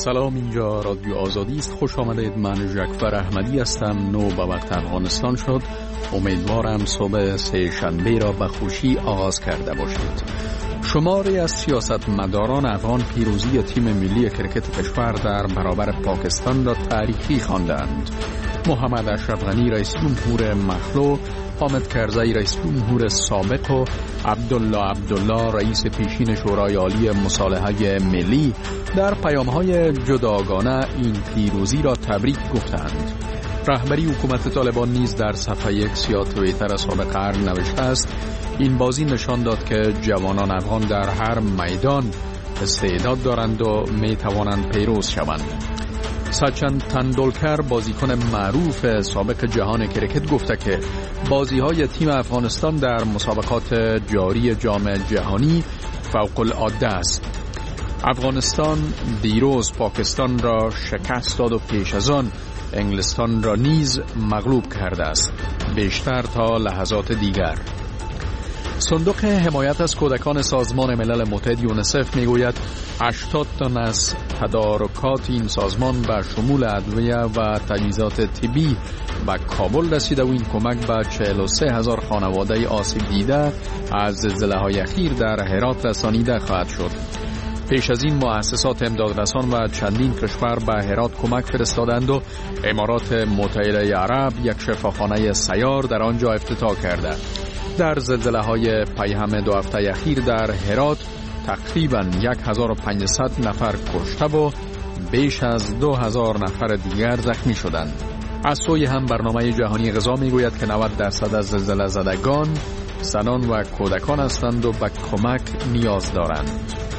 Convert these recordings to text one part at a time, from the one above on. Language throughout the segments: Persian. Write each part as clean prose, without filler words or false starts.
سلام، اینجا رادیو آزادی است. خوش آمدید. من جعفر احمدی هستم. 9 به وقت افغانستان شد. امیدوارم صبح سه شنبه را به خوشی آغاز کرده باشید. شماری از سیاستمداران افغان پیروزی تیم ملی کرکت کشور در برابر پاکستان را تاریخی خواندند. محمد اشرف غنی رئیس جمهور مخلوع، حامد کرزی رئیس جمهور سابق و عبدالله رئیس پیشین شورای عالی مصالحه ملی در پیام‌های جداگانه این پیروزی را تبریک گفتند. رهبری حکومت طالبان نیز در صفحه یک یا توییتر سابق قرن نوشته است: این بازی نشان داد که جوانان افغان در هر میدان استعداد دارند و می توانند پیروز شوند. سچن تندولکر، بازیکن معروف سابق جهان کرکت، گفته که بازی‌های تیم افغانستان در مسابقات جاری جام جهانی فوق العاده است. افغانستان دیروز پاکستان را شکست داد و پیش از آن انگلستان را نیز مغلوب کرده است. بیشتر تا لحظات دیگر. صندوق حمایت از کودکان سازمان ملل متحد یونیسف میگوید 80 تن از تدارکات این سازمان به شمول ادویه و تجهیزات طبی به کابل رسیده و این کمک به 43,000 خانواده آسیب دیده از زلزله‌های اخیر در هرات رسانیده خواهد شد. پیش از این مؤسسات امدادرسان و چندین کشور به هرات کمک فرستادند و امارات متحده عرب یک شفاخانه سیار در آنجا افتتاح کرده. در زلزله‌های پیهم 2 هفته اخیر در هرات تقریباً 1500 نفر کشته و بیش از 2000 نفر دیگر زخمی شدند. از سوی هم برنامه جهانی غذا میگوید که 90% از زلزله زدگان زنان و کودکان هستند و به کمک نیاز دارند.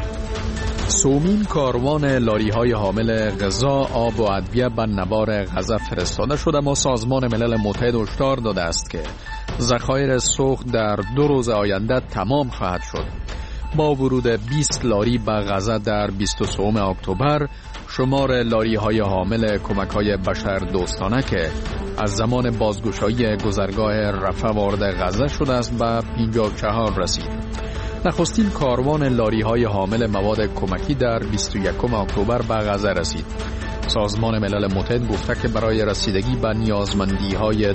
سومین کاروان لاری‌های حامل غذا، آب و ادویه به نوار غزه فرستاده شده، اما سازمان ملل متحد هشدار داده است که ذخایر سوخت در 2 روز آینده تمام خواهد شد. با ورود 20 لاری به غزه در 23 اکتبر، شمار لاری‌های حامل کمک‌های بشر دوستانه که از زمان بازگشایی گذرگاه رفح وارد غزه شده است به 54 رسید. نخستین کاروان لاری‌های حامل مواد کمکی در 21 اکتبر به غزه رسید. سازمان ملل متحد گفته که برای رسیدگی به نیازمندی‌های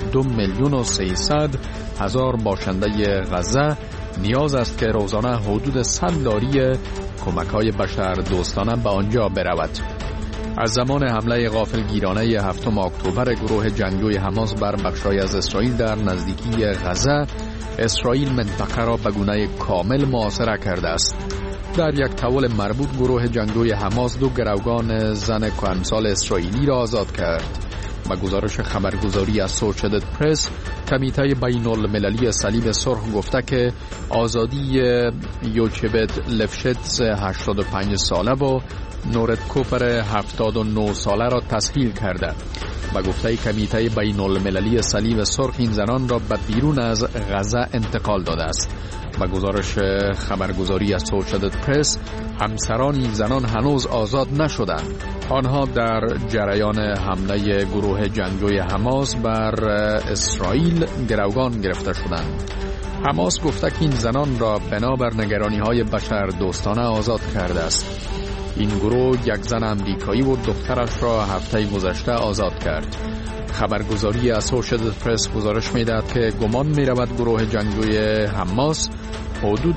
2,300,000 باشنده غزه نیاز است که روزانه حدود 100 لاری کمک‌های بشر دوستانه به آنجا برود. از زمان حمله غافلگیرانه 7 اکتبر گروه جنگجوی حماس بر بخش‌های از اسرائیل در نزدیکی غزه، اسرائیل منطقه را به گونه کامل محاصره کرده است. در یک تول مربوط گروه جنگجوی حماس 2 گروگان زن کهنسال اسرائیلی را آزاد کرد. با گزارش خبرگزاری اسوسییتد پرس، کمیته بین المللی صلیب سرخ گفته که آزادی یوچبت لفشتس 85 ساله و نورت کوپر 79 ساله را تسهیل کرده. با گفته کمیته بین المللی صلیب سرخ، این زنان را به بیرون از غزه انتقال داده است. با گزارش خبرگزاری اسوسییتد پرس، همسران این زنان هنوز آزاد نشدند. آنها در جریان حمله گروه جنگجوی حماس بر اسرائیل گروگان گرفته شدند. حماس گفته که این زنان را بنابر نگرانی‌های بشر دوستانه آزاد کرده است. این گروه یک زن امریکایی و دخترش را هفته گذشته آزاد کرد. خبرگزاری اسوسییتد پرس گزارش می‌دهد که گمان می‌رود گروه جنگجوی حماس حدود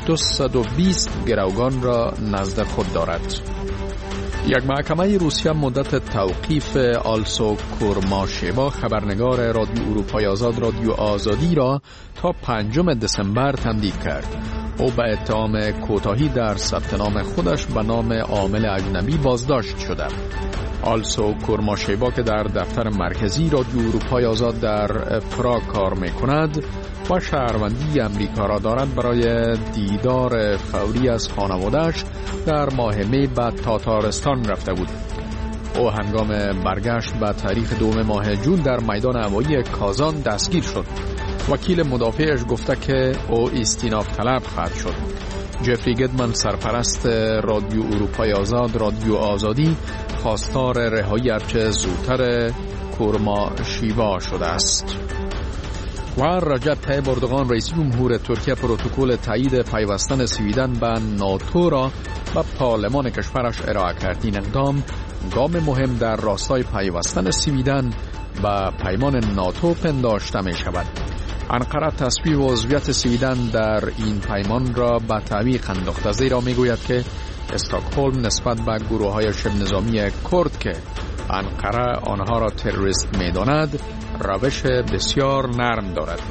220 گروگان را نزد خود دارد. یک محکمه روسیه مدت توقیف آلسو کورماشیوا، خبرنگار رادیو اروپای آزاد رادیو آزادی را تا 5 دسامبر تمدید کرد. او به اتهام کوتاهی در ثبت نام خودش به نام عامل اجنبی بازداشت شده. آلسو کورماشیوا که در دفتر مرکزی رادیو اروپای آزاد در پراگ کار می‌کند و شهروندی امریکا را دارد، برای دیدار فوری از خانواده‌اش در ماه می به تاتارستان رفته بود. او هنگام برگشت به تاریخ 2 ماه جون در میدان هوایی کازان دستگیر شد. وکیل مدافعش گفته که او استیناف طلب خواهد شد. جفری گدمن، سرپرست رادیو اروپای آزاد رادیو آزادی، خواستار رهایی هرچه زودتر کورماشیوا شده است. و رجب طیب اردوغان رئیس جمهور ترکیه پروتکل تایید پیوستن سویدن به ناتو را به پارلمان کشورش ارائه کرد. این اقدام گام مهم در راستای پیوستن سویدن به پیمان ناتو پنداشته می شود. انقره تصویب عضویت سویدن در این پیمان را به تعویق انداخته، زیرا می گوید که استکهلم نسبت به گروه‌های شبه نظامی کرد که انقره آنها را تروریست می داند روش بسیار نرم دارد.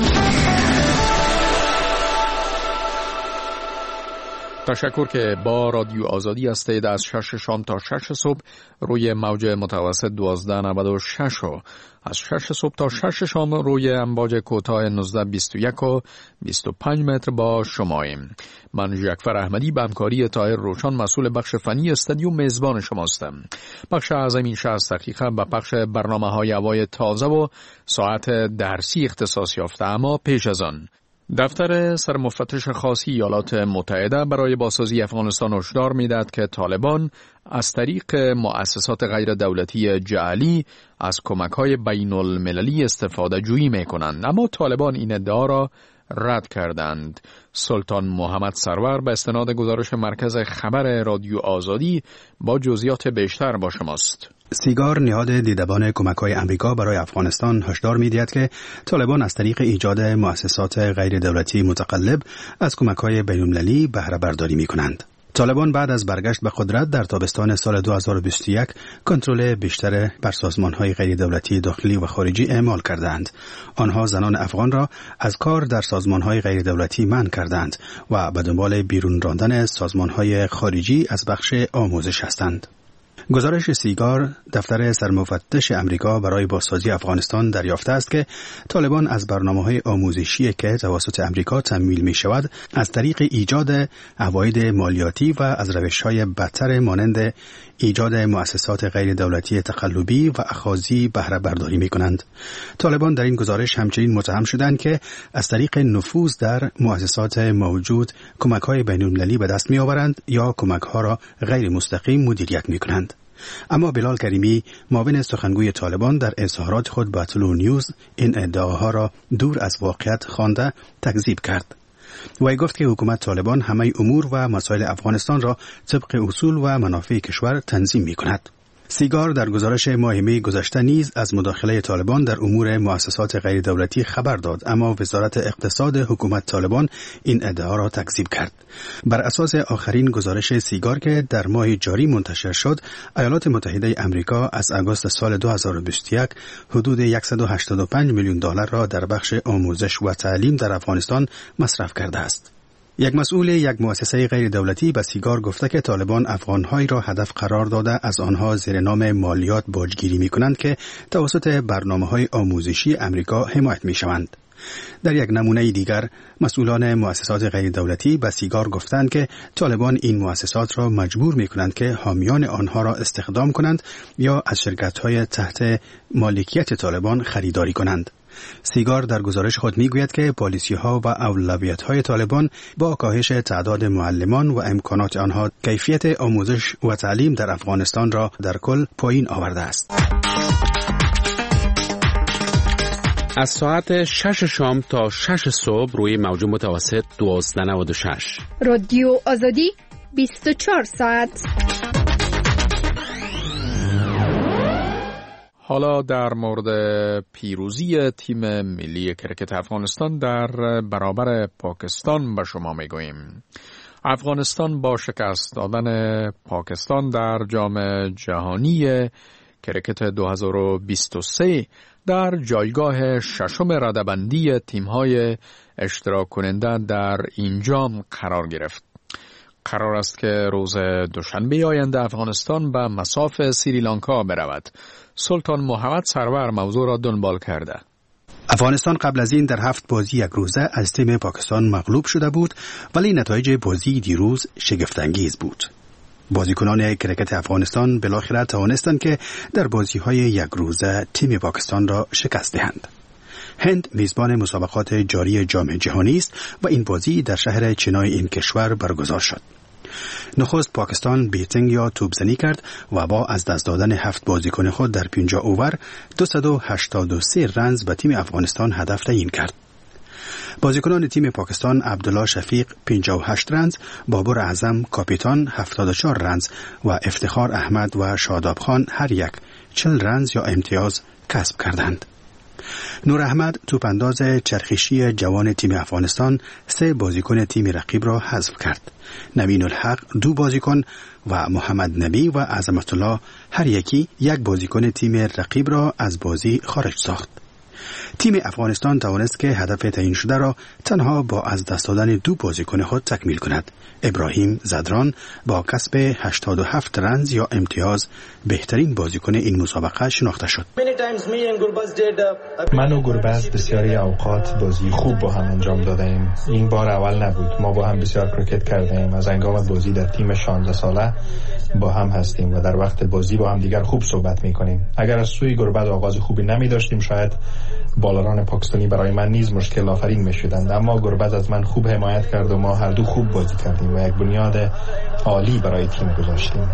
تشکر که با رادیو آزادی هستید. از 6 شام تا 6 صبح روی موج متوسط 1296 و از 6 صبح تا 6 شام روی امواج کوتاه 1921 و 25 متر با شماییم. من ژکفر احمدی به همکاری طاهر روشن مسئول بخش فنی استودیو میزبان شماستم. بخش از این 60 دقیقه به بخش برنامه‌های هوای تازه و ساعت درسی اختصاص یافته. اما پیش از آن دفتر سرمفتش خاص ایالات متحده برای بازسازی افغانستان هشدار می‌دهد که طالبان از طریق مؤسسات غیر دولتی جعلی از کمک‌های بین‌المللی استفاده جویی می‌کنند، اما طالبان این ادعا را رد کردند. سلطان محمد سرور به استناد گزارش مرکز خبر رادیو آزادی با جزئیات بیشتر با شماست. سیگار نهاد دیدبان کمک‌های آمریکا برای افغانستان هشدار می‌دهد که طالبان از طریق ایجاد مؤسسات غیر دولتی متقلب از کمک‌های بین‌المللی بهره برداری می‌کنند. طالبان بعد از برگشت به قدرت در تابستان سال 2021 کنترل بیشتر بر سازمان‌های غیر دولتی داخلی و خارجی اعمال کردند. آنها زنان افغان را از کار در سازمان‌های غیر دولتی منع کردند و به دنبال بیرون راندن سازمان‌های خارجی از بخش آموزش هستند. گزارش سیگار دفتر سرمفتش امریکا برای بازسازی افغانستان دریافته است که طالبان از برنامه‌های آموزشی که توسط امریکا تمویل می‌شود از طریق ایجاد عواید مالیاتی و از روش‌های بدتر مانند ایجاد مؤسسات غیر دولتی تقلبی و اخاذی بهره برداری می‌کنند. طالبان در این گزارش همچنین متهم شدند که از طریق نفوذ در مؤسسات موجود کمک‌های بین‌المللی به دست می‌آورند یا کمک‌ها را غیر مستقیم مدیریت می‌کنند. اما بلال کریمی معاون سخنگوی طالبان در اظهارات خود با طلوع نیوز این ادعاها را دور از واقعیت خوانده تکذیب کرد. وی گفت که حکومت طالبان همه امور و مسائل افغانستان را طبق اصول و منافع کشور تنظیم می‌کند. سیگار در گزارش ماه می گذشته نیز از مداخله طالبان در امور مؤسسات غیر دولتی خبر داد، اما وزارت اقتصاد حکومت طالبان این ادعا را تکذیب کرد. بر اساس آخرین گزارش سیگار که در ماه جاری منتشر شد، ایالات متحده آمریکا از آگوست سال 2021 حدود $185 میلیون را در بخش آموزش و تعلیم در افغانستان مصرف کرده است. یک مسئول یک مؤسسه غیر دولتی به سیگار گفته که طالبان افغان‌هایی را هدف قرار داده از آنها زیر نام مالیات باجگیری می‌کنند که توسط برنامه‌های آموزشی امریکا حمایت می‌شوند. در یک نمونه دیگر مسئولان مؤسسات غیر دولتی به سیگار گفتند که طالبان این مؤسسات را مجبور می‌کنند که حامیان آنها را استخدام کنند یا از شرکت‌های تحت مالکیت طالبان خریداری کنند. سیگار در گزارش خود میگوید که پالیسی‌ها و اولویت‌های طالبان با کاهش تعداد معلمان و امکانات آنها کیفیت آموزش و تعلیم در افغانستان را در کل پایین آورده است. از ساعت 6 شام تا 6 صبح روی موج متوسط 1296 رادیو آزادی 24 ساعت. حالا در مورد پیروزی تیم ملی کرکت افغانستان در برابر پاکستان به شما میگوییم. افغانستان با شکست دادن پاکستان در جام جهانی کرکت 2023 در جایگاه ششم رده‌بندی تیم‌های اشتراک کننده در این جام قرار گرفت. قرار است که روز دوشنبه آینده افغانستان به مصاف سریلانکا برود. سلطان محمد سرور موضوع را دنبال کرده. افغانستان قبل از این در 7 بازی یک روزه از تیم پاکستان مغلوب شده بود، ولی نتایج بازی دیروز شگفت‌انگیز بود. بازیکنان کرکت افغانستان بالاخره توانستند که در بازی‌های یک روزه تیم پاکستان را شکست دهند. هند میزبان مسابقات جاری جام جهانی است و این بازی در شهر چنای این کشور برگزار شد. نخست پاکستان بیتینگ یا توپزنی کرد و با از دست دادن 7 بازیکن خود در 50 اوور 283 رنز به تیم افغانستان هدف تعیین کرد. بازیکنان تیم پاکستان عبدالله شفیق 58 رنز، بابر اعظم کاپیتان 74 رنز و افتخار احمد و شاداب خان هر یک 40 رنز یا امتیاز کسب کردند. نور احمد توپانداز چرخشی جوان تیم افغانستان 3 بازیکن تیم رقیب را حذف کرد. نوین الحق 2 بازیکن و محمد نبی و عظمت الله هر یکی 1 بازیکن تیم رقیب را از بازی خارج ساخت. تیم افغانستان توانست که هدف تعیین شده را تنها با از دست دادن 2 بازیکن خود تکمیل کند. ابراهیم زدران با کسب 87 رنز یا امتیاز بهترین بازیکن این مسابقه شناخته شد. من و گربز بسیاری اوقات بازی خوب با هم انجام دادیم. این بار اول نبود. ما با هم بسیار کریکت کردیم. از هنگام بازی در تیم 16 ساله با هم هستیم و در وقت بازی با هم دیگر خوب صحبت می‌کنیم. اگر از سوی گربز آغاز خوبی نمی داشتیم شاید بالران پاکستانی برای من نیز مشکل آفرین می‌شدند، اما گربز از من خوب حمایت کرد و ما هر دو خوب بازی کردیم و یک بنیاد عالی برای تیم گذاشتیم.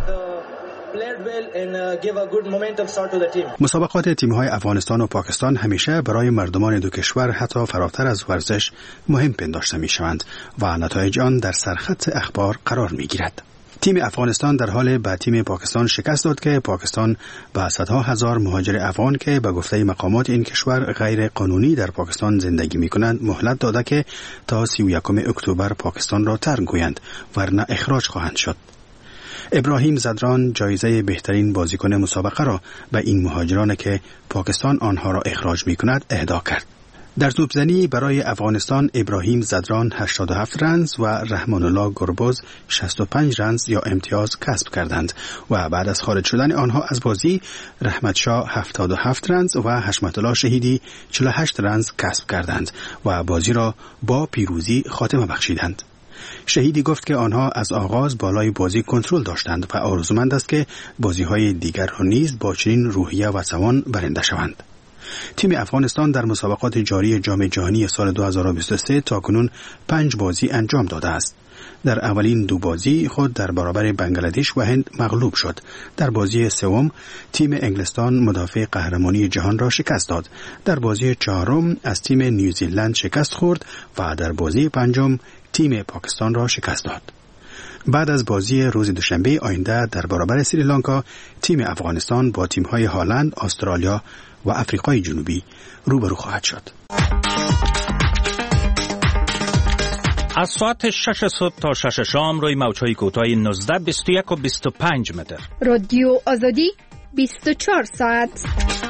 مسابقات تیم‌های افغانستان و پاکستان همیشه برای مردمان دو کشور حتی فراتر از ورزش مهم پنداشته می‌شوند و نتایج آن در سرخط اخبار قرار می‌گیرد. تیم افغانستان در حال به تیم پاکستان شکست داد که پاکستان به صدها هزار مهاجر افغان که به گفته مقامات این کشور غیر قانونی در پاکستان زندگی می‌کنند مهلت داده که تا 31 اکتبر پاکستان را ترک گویند ورنه اخراج خواهند شد. ابراهیم زدران جایزه بهترین بازیکن مسابقه را به این مهاجران که پاکستان آنها را اخراج می‌کند اهدا کرد. در توپزنی برای افغانستان ابراهیم زدران 87 رنز و رحمان الله گربز 65 رنز یا امتیاز کسب کردند و بعد از خارج شدن آنها از بازی رحمت شاه 77 رنز و حشمت الله شهیدی 48 رنز کسب کردند و بازی را با پیروزی خاتمه بخشیدند. شهیدی گفت که آنها از آغاز بالای بازی کنترل داشتند و آرزومند است که بازی‌های دیگر را نیز با چنین روحیه و توان برنده شوند. تیم افغانستان در مسابقات جاری جام جهانی سال 2023 تاکنون 5 بازی انجام داده است. در اولین 2 بازی خود در برابر بنگلادش و هند مغلوب شد. در بازی سوم تیم انگلستان مدافع قهرمانی جهان را شکست داد. در بازی چهارم از تیم نیوزیلند شکست خورد و در بازی پنجم تیم پاکستان را شکست داد. بعد از بازی روز دوشنبه آینده در برابر سریلانکا تیم افغانستان با تیم‌های هلند، استرالیا و آفریقای جنوبی روبرو خواهد شد. از ساعت 6 صبح تا 6 شام روی موج‌های کوتاه 19، 21 و 25 متر. رادیو آزادی 24 ساعت.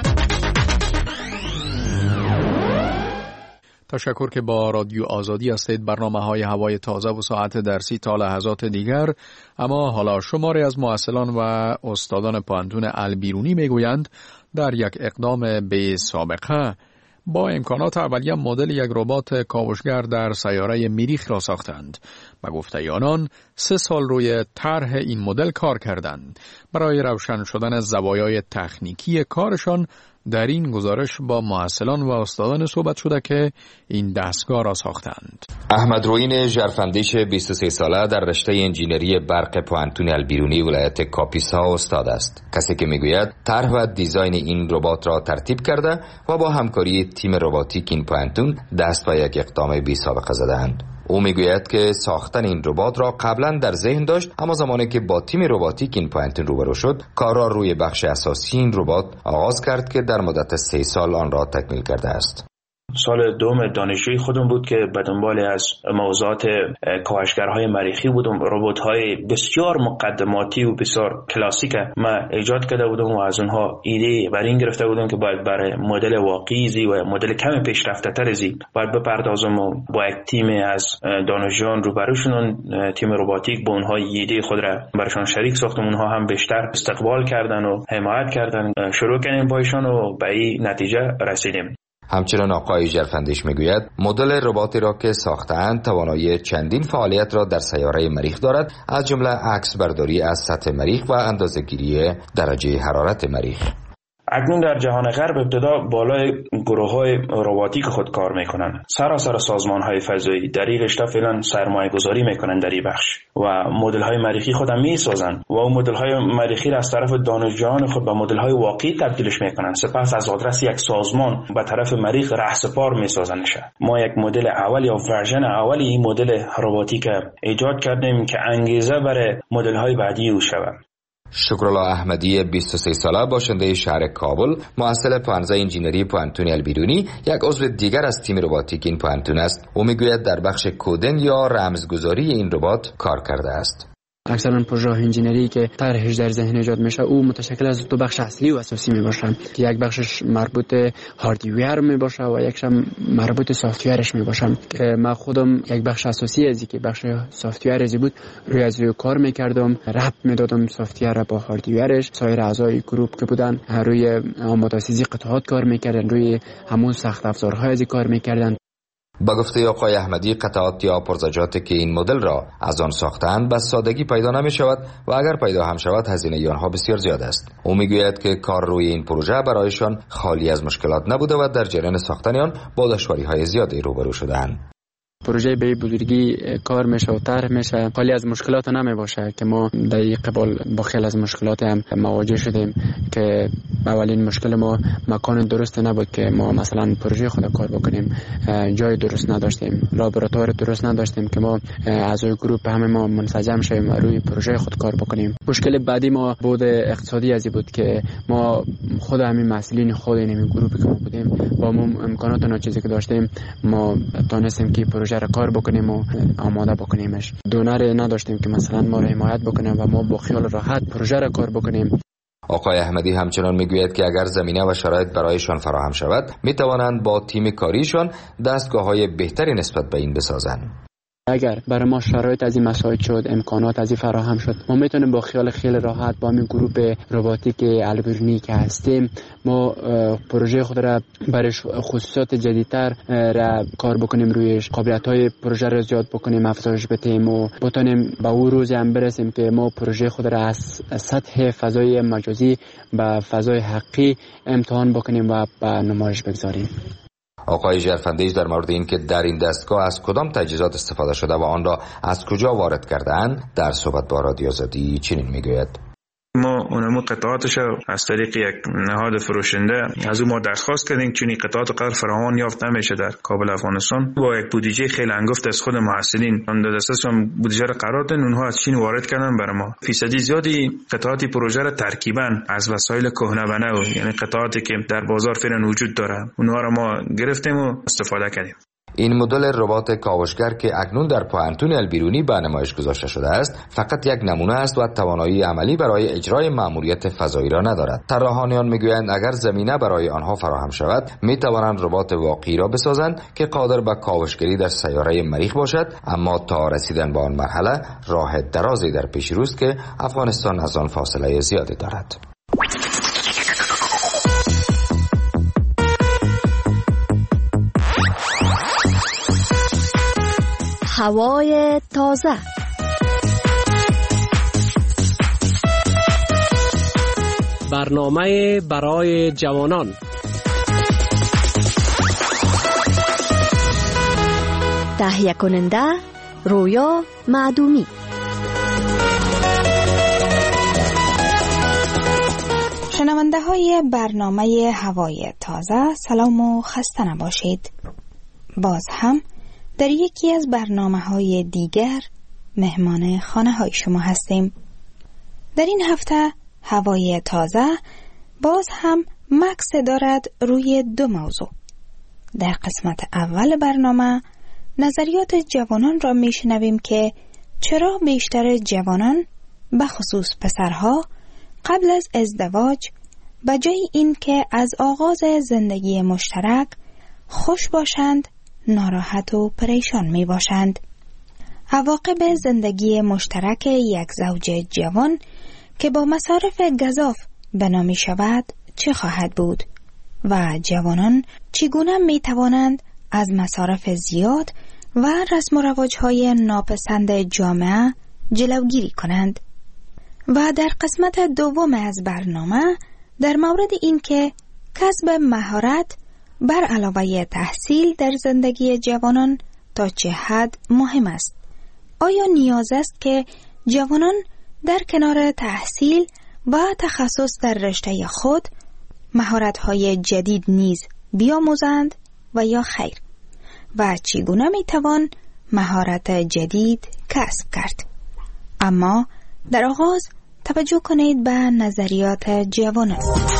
تشکر که با رادیو آزادی هستید. برنامه‌های هوای تازه و ساعت درسی تا لحظات دیگر. اما حالا شماری از محصلان و استادان پوهنتون البیرونی میگویند در یک اقدام بی سابقه با امکانات اولیه مدل یک ربات کاوشگر در سیاره مریخ را ساختند. به گفته آنان 3 سال روی طرح این مدل کار کردند. برای روشن شدن زوایای تکنیکی کارشان در این گزارش با محصلان و استادان صحبت شده که این دستگاه را ساختند. احمد روین ژرفندیش 23 ساله در رشته انجینری برق پوهنتون البیرونی ولایت کاپیسا استاد است. کسی که میگوید طرح و دیزاین این ربات را ترتیب کرده و با همکاری تیم رباتیک این پوهنتون دست به یک اقدام بی سابقه زدند. او میگوید که ساختن این ربات را قبلا در ذهن داشت، اما زمانی که با تیم رباتیک این پوهنتون روبرو شد کار را روی بخش اساسی این ربات آغاز کرد که در مدت 3 سال آن را تکمیل کرده است. سال دوم دانشجویی خودم بود که به دنبال از موضوعات کاوشگرهای مریخی بودم. ربات‌های بسیار مقدماتی و بسیار کلاسیک ما ایجاد کرده بودم و از اونها ایده بر این گرفته بودم که باید برای مدل واقعی و مدل کم پیشرفته تر باید بپردازم و با یک تیم از دانشجویان روبرو شدن. تیم رباتیک با اونها ایده خود را برشان شریک ساختم. اونها هم بیشتر استقبال کردن و حمایت کردن. شروع کردیم با ایشان و به این نتیجه رسیدیم. همچنین آقای ژرفندیش میگوید مدل رباتی را که ساختند توانایی چندین فعالیت را در سیاره مریخ دارد، از جمله عکس برداری از سطح مریخ و اندازه‌گیری درجه حرارت مریخ. اکنون در جهان غرب ابتدا بالای گروه‌های رباتیک خود کار میکنن. سراسر سازمان‌های فضایی در این رشته فعلا سرمایه‌گذاری میکنن در این بخش و مدل‌های مریخی خود هم میسازن و اون مدل‌های مریخی را از طرف دانشجویان خود به مدل‌های واقعی تبدیلش میکنن. سپس از آدرس یک سازمان به طرف مریخ رهسپار میسازنش. ما یک مدل اول یا ورژن اولی این مدل رباتیک ایجاد کردیم که انگیزه برای مدل‌های بعدی او شود. شکرالله احمدی 23 ساله باشنده شهر کابل، محصل پانزه انجینری پوانتون البیرونی، یک عضو دیگر از تیم رباتیک این پوانتون است. او میگوید در بخش کدینگ یا رمزگذاری این ربات کار کرده است. اکثرا پروژه انجینری که طرحش در ذهن ایجاد میشه او متشکل از دو بخش اصلی و اساسی میباشه که یک بخشش مربوط هاردویر میباشه و یکش مربوط سافتویرش میباشه. که من خودم یک بخش اساسی از که بخش سافتویر ازی بود روی از روی کار میکردم، ربط میدادم سافتویر را با هاردویرش. سایر اعضای گروپ که بودن روی آماده‌سازی قطعات کار میکردن، روی همون سخت افزارهای ازی کار میکردن. با گفته آقای احمدی قطعات یا پرزجاتی که این مدل را از آن ساختند به سادگی پیدا نمی شود و اگر پیدا هم شود هزینه آنها بسیار زیاد است. او میگوید که کار روی این پروژه برایشان خالی از مشکلات نبوده و در جریان ساختن آن با دشواری‌های زیادی روبرو شدند. پروژه به بزرگی کار میشه و طرح میشه، خالی از مشکلات نمی باشه که ما در این قبال با خیلی از مشکلات هم مواجه شدیم. که اولین مشکل ما مکان درست نبود که ما مثلا پروژه خود کار بکنیم، جای درست نداشتیم، لابراتوار درست نداشتیم که ما اعضای گروپ همه ما منسجم شویم و روی پروژه خود کار بکنیم. مشکل بعدی ما بود اقتصادی ازی بود که ما خود همین مسئولین خود این گروپی که ما بودیم با ما امکانات ناچیزی که داشتیم ما تونستیم که پروژه را کار بکنیم و آماده بکنیمش. دونر نداشتیم که مثلا ما را حمایت بکنه و ما با خیال راحت پروژه را کار بکنیم. آقای احمدی همچنان میگوید که اگر زمینه و شرایط برایشان فراهم شود می توانند با تیم کاریشان دستگاه‌های بهتری نسبت به این بسازند. اگر برای ما شرایط از این مساعد شد، امکانات از این فراهم شد، ما میتونیم با خیال خیلی راحت با همین گروپ رباتیک البیرونی که هستیم ما پروژه خود را برای خصوصیات جدیدتر را کار بکنیم، رویش قابلیت‌های پروژه را زیاد بکنیم، افزایش بدیم و بتونیم به اون روزی هم برسیم که ما پروژه خود را از سطح فضای مجازی به فضای حقیقی امتحان بکنیم و به نمایش بگذاریم. آقای ژرفندیش در مورد این که در این دستگاه از کدام تجهیزات استفاده شده و آن را از کجا وارد کرده‌اند در صحبت با رادیو آزادی چنین میگوید: ما اونمو قطعاتش از طریق یک نهاد فروشنده از اون ما درخواست کردیم، چون این قطعات قدر فراوان یافت نمیشه در کابل افغانستان. با یک بودجه خیلی انگفت از خود محصلین اون در دسترسشون بودجه را قرار دادن، اونها از چین وارد کردن برای ما. فیصدی زیادی قطعات پروژه را ترکیبا از وسایل کهنه و نو، یعنی قطعاتی که در بازار فعلا وجود داره، اونها را ما گرفتیم و استفاده کردیم. این مدل ربات کاوشگر که اکنون در پوانتون البیرونی به نمایش گذاشته شده است فقط یک نمونه است و توانایی عملی برای اجرای مأموریت فضایی را ندارد. طراحان میگویند اگر زمینه برای آنها فراهم شود می توانند ربات واقعی را بسازند که قادر به کاوشگری در سیاره مریخ باشد، اما تا رسیدن به آن مرحله راه درازی در پیش روست که افغانستان از آن فاصله زیادی دارد. هوای تازه. برنامه برای جوانان. تهیه کننده رویا معدومی. شنونده های برنامه هوای تازه، سلام و خسته نباشید. باز هم در یکی از برنامه‌های دیگر مهمان خانه‌های شما هستیم. در این هفته هوای تازه باز هم مکس دارد روی دو موضوع. در قسمت اول برنامه نظریات جوانان را میشنویم که چرا بیشتر جوانان به خصوص پسرها قبل از ازدواج به جای این که از آغاز زندگی مشترک خوش باشند ناراحت و پریشان می باشند. عواقب زندگی مشترک یک زوج جوان که با مصارف گزاف بنا می شود چه خواهد بود و جوانان چگونه می توانند از مصارف زیاد و رسم و رواج‌های ناپسند جامعه جلوگیری کنند. و در قسمت دوم از برنامه در مورد اینکه کسب مهارت بر علاوه تحصیل در زندگی جوانان تا چه حد مهم است. آیا نیاز است که جوانان در کنار تحصیل و تخصص در رشته خود مهارت‌های جدید نیز بیاموزند و یا خیر؟ و چگونه می‌توان مهارت جدید کسب کرد؟ اما در آغاز توجه کنید به نظریات جوانان.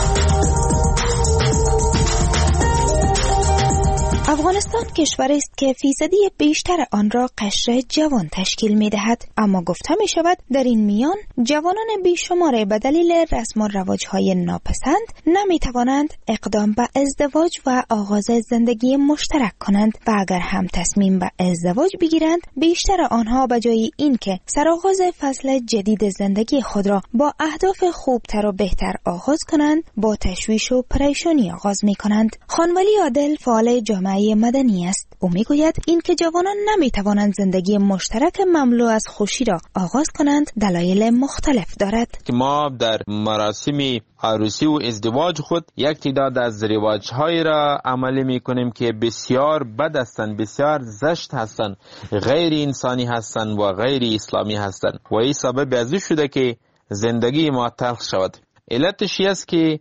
افغانستان کشوری است که فیصدی بیشتر آن را قشر جوان تشکیل می دهد، اما گفته می شود در این میان جوانان بیشمار به دلیل رسم و رواج‌های ناپسند نمی توانند اقدام به ازدواج و آغاز زندگی مشترک کنند و اگر هم تصمیم به ازدواج بگیرند بیشتر آنها به جای اینکه سرآغاز فصل جدید زندگی خود را با اهداف خوبتر و بهتر آغاز کنند با تشویش و پریشانی آغاز می کنند. خانولی عادل فعال جامعه مدنی است. او میگوید این که جوانان نمیتوانند زندگی مشترک مملو از خوشی را آغاز کنند دلایل مختلف دارد. که ما در مراسم عروسی و ازدواج خود یک تعداد از رواج‌های را عملی میکنیم که بسیار بد هستند، بسیار زشت هستند، غیر انسانی هستند و غیر اسلامی هستند و این سبب از شده که زندگی ما تلخ شود. علتش است که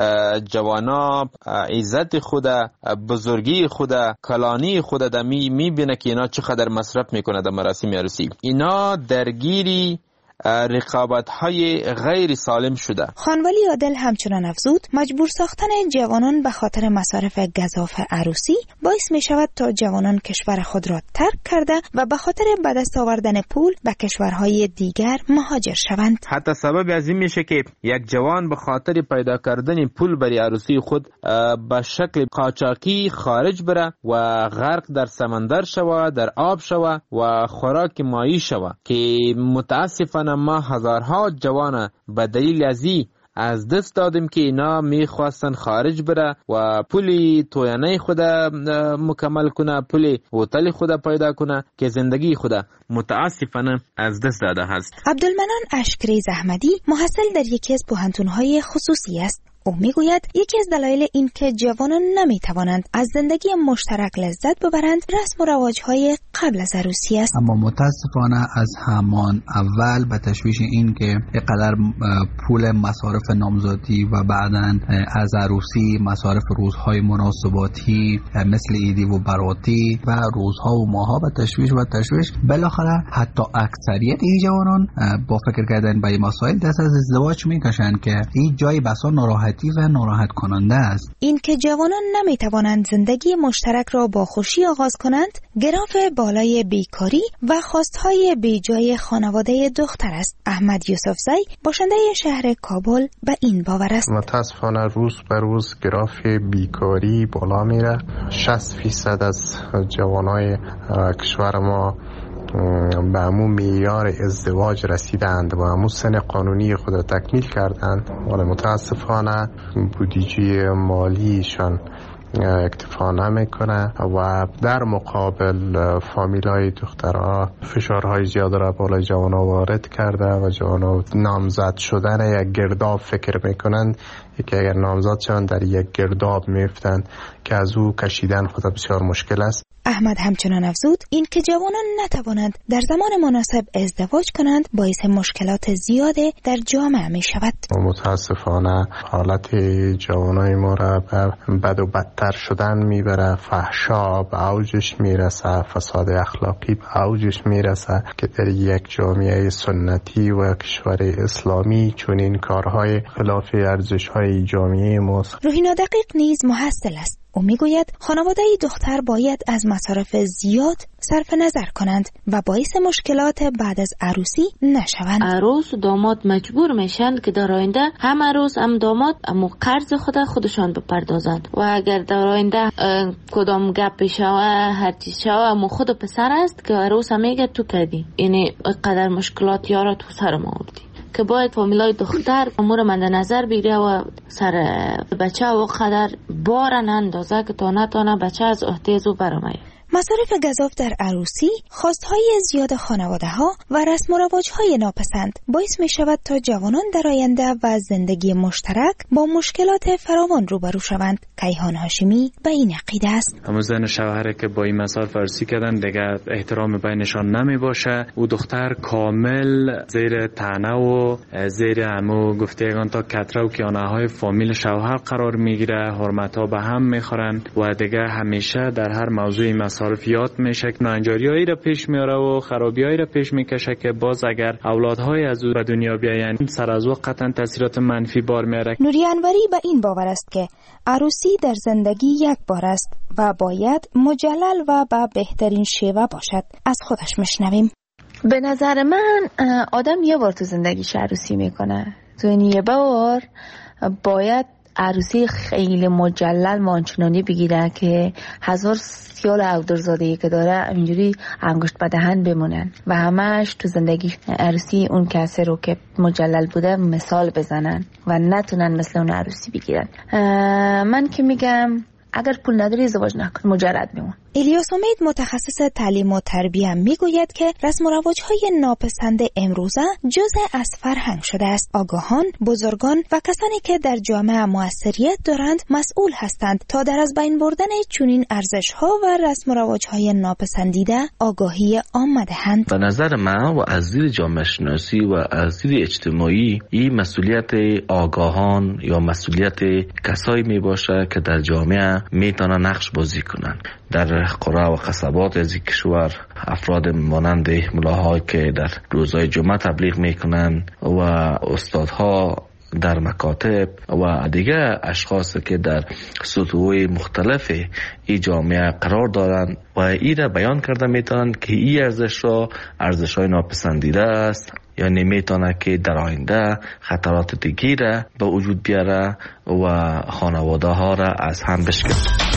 جوانا عزت خود، بزرگی خود، کلانی خود در میبینه که اینا چقدر مصرف میکنه در مراسم عروسی. اینا درگیری رقابت‌های غیر سالم شده. خانولی عادل همچنان افزود مجبور ساختن جوانان به خاطر مصارف گزاف عروسی باعث می شود تا جوانان کشور خود را ترک کرده و به خاطر به دست آوردن پول به کشورهای دیگر مهاجر شوند. حتی سبب از این میشه که یک جوان به خاطر پیدا کردن پول برای عروسی خود به شکل قاچاقی خارج بره و غرق در سمندر شوه، در آب شوه و خوراک مایی شوه که متاسفانه ما هزارها جوان به دلیل از دست دادیم که اینا میخواستن خارج بره و پولی تویانه خود مکمل کنه، پولی هتل خود پیدا کنه که زندگی خود متاسفانه از دست داده هست. عبدالمنان اشکری زحمدی محصل در یکی از پوهنتون‌های خصوصی است. او میگوید یکی از دلایل این که جوانان نمیتوانند از زندگی مشترک لذت ببرند رسم و رواج‌های قبل از عروسی است. اما متاسفانه از همان اول به تشویش این که اینقدر پول مصارف نامزادی و بعداً از عروسی مصارف روزهای مناسباتی مثل عیدی و براتی و روزها و ماها به تشویش بالاخره حتی اکثریت این جوانان با فکر کردن به این مسائل دست از ازدواج میکشند که این جای بسا ناراحتی و ناراحت کننده است. این که جوانان نمیتوانند زندگی مشترک را با خوشی آغاز کنند گراف بالای بیکاری و خواستهای بیجای خانواده دختر است. احمد یوسفزی باشنده شهر کابل به این باور است. متاسفانه روز به روز گراف بیکاری بالا میره. 60% از جوانای کشور ما به همون معیار ازدواج رسیدند و همون سن قانونی خود را تکمیل کردند، ولی متاسفانه بودجه مالیشان اکتفا نمیکنه و در مقابل فامیلای دخترها فشارهای زیاد را بالای جوانا وارد کرده و جوانا نامزد شدن یک گرداب فکر میکنند که اگر نامزد شوند در یک گرداب میفتند که از او کشیدن خود بسیار مشکل است. احمد همچنان افزود این که جوانان نتوانند در زمان مناسب ازدواج کنند باعث مشکلات زیاده در جامعه می شود. متاسفانه حالت جوانای ما را به بد و بدتر شدن میبره، فحشا به اوجش میرسه، فساد اخلاقی به اوجش میرسه که در یک جامعه سنتی و کشور اسلامی چون این کارهای خلاف ارزش‌های جامعه ماست. روحینا دقیق نیز محصل است. او میگوید خانواده دختر باید از مصارف زیاد صرف نظر کنند و باعث مشکلات بعد از عروسی نشوند. عروس و داماد مجبور میشن که در آینده هم عروس هم داماد امو قرض خودشان بپردازند و اگر در آینده کدام گپ شوه هر چیز شوه امو خود پسر است که عروس میگه تو کردی، یعنی قدر مشکلات یارا تو سر ما آوردی که باید فامیلای دختر امور مد نظر بگیره و سر بچه و قدر بار نندازه که تا نتانه بچه از احتیاج او برآمده. مصارف گزاف در عروسی، خواستهای زیاد خانواده ها و رسم و رواج های ناپسند باعث می شود تا جوانان در آینده و زندگی مشترک با مشکلات فراوان روبرو شوند. کیهان هاشمی به این عقیده است. همون زن و شوهر که با این مصارف عروسی کردن دیگه احترام بینشان نمی باشه. او دختر کامل زیر طعنه و زیر همو گفتگان تا کتره و کیانه های فامیل شوهر قرار میگیره، حرمت ها به هم میخورن و دیگه همیشه در هر موضوع مصارف یاد میشه که ناانجاریایی را پیش میاره و خرابیایی را پیش میکشه که باز اگر اولادهای از او به دنیا بیاین سر از وقت قطعا تاثیرات منفی بار میاره. نوری انوری به این باور است که عروسی در زندگی یک بار است و باید مجلل و به بهترین شیوه باشد. از خودش میشنویم. به نظر من آدم یه بار تو زندگیش عروسی میکنه، تو این یه بار باید عروسی خیلی مجلل مانچنانی بگیره که 1000 سیال اودرزادهی که داره اینجوری انگشت به دهن بمونن و همش تو زندگی عروسی اون کسی رو که مجلل بوده مثال بزنن و نتونن مثل اون عروسی بگیرن. من که میگم اگر پول نداری ازدواج نکن، مجرد بمون. الیاس امید متخصص تعلیم و تربیه میگوید که رسم و رواج‌های ناپسند امروزه جزء از فرهنگ شده است. آگاهان، بزرگان و کسانی که در جامعه موثریت دارند مسئول هستند تا در از بین بردن چنین ارزش‌ها و رسم و رواج‌های ناپسندیده آگاهی عامه دهند. به نظر من و از دید جامعه شناسی و از دید اجتماعی این مسئولیت آگاهان یا مسئولیت کسایی میباشه که در جامعه میتونن نقش بازی کنن. در قرى و قصبات از کشور افراد مانند ملاها که در روزهای جمعه تبلیغ میکنن و استادها در مکاتب و دیگه اشخاص که در سطوح مختلف این جامعه قرار دارن و این را بیان کرده میتونن که این ارزش‌های ناپسندیده است، یعنی میتونه که در آینده خطرات دیگه را به وجود بیاره و خانواده ها را از هم بشکنه.